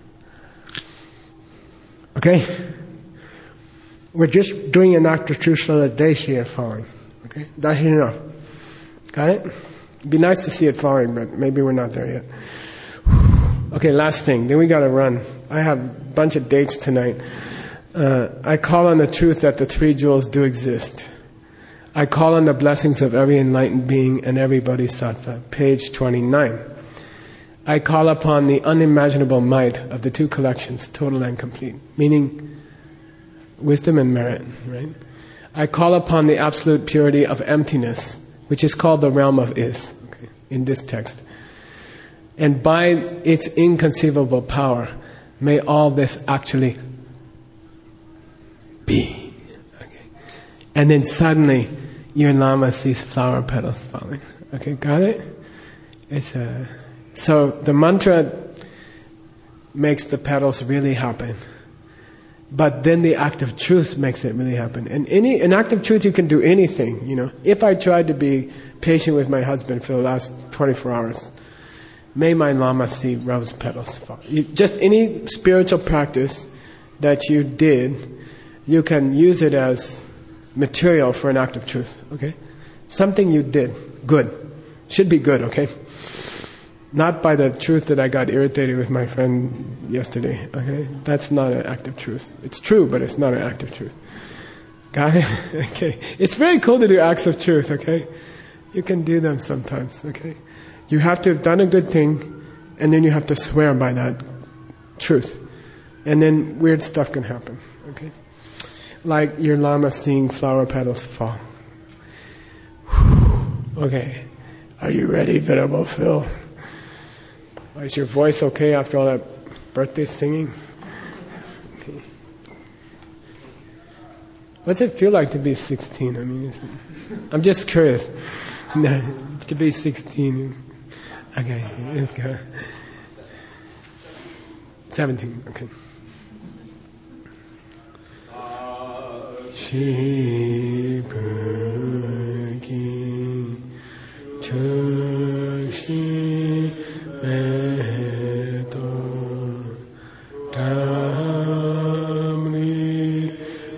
Okay? We're just doing an act of truth so that they see it falling. Okay? That's enough. Got it? It'd be nice to see it falling, but maybe we're not there yet. Okay, last thing. Then we gotta run. I have a bunch of dates tonight. Uh, I call on the truth that the three jewels do exist. I call on the blessings of every enlightened being and every bodhisattva. Page twenty-nine. I call upon the unimaginable might of the two collections, total and complete, meaning wisdom and merit, right? I call upon the absolute purity of emptiness, which is called the realm of is, okay, in this text. And by its inconceivable power, may all this actually be. Okay. And then suddenly, your Lama sees flower petals falling. Okay, got it? It's a... So the mantra makes the petals really happen. But then the act of truth makes it really happen. And any an act of truth, you can do anything, you know. If I tried to be patient with my husband for the last twenty-four hours, may my Lama see rose petals fall. You, just any spiritual practice that you did, you can use it as material for an act of truth, okay? Something you did, good. Should be good, okay? Not by the truth that I got irritated with my friend yesterday, okay? That's not an act of truth. It's true, but it's not an act of truth. Got it? Okay. It's very cool to do acts of truth, okay? You can do them sometimes, okay? You have to have done a good thing, and then you have to swear by that truth. And then weird stuff can happen, okay? Like your Lama seeing flower petals fall. Okay. Are you ready, Venerable Phil? Is your voice okay after all that birthday singing? Okay. What's it feel like to be sixteen? I mean, I'm just curious. To be sixteen. Okay, let's go. seventeen, okay. Shi Burgi Chushi Meto Ramri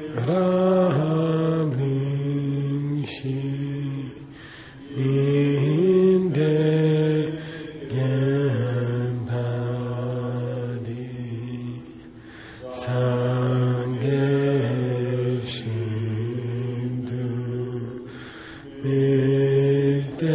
Ramri Shi Ninde Gyambadi Sangye Shindu Mikde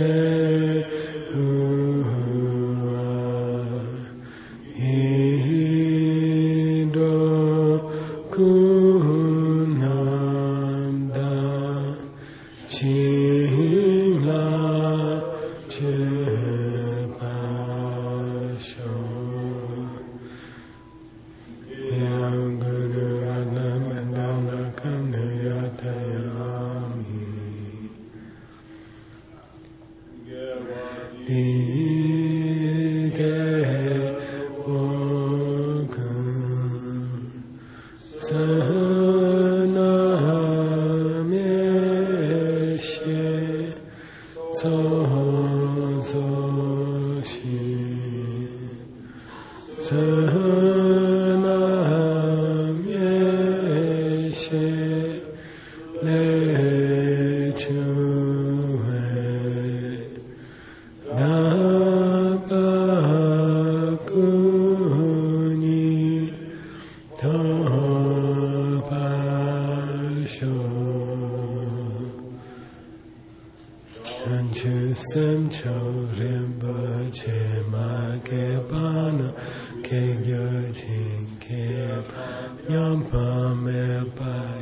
Ke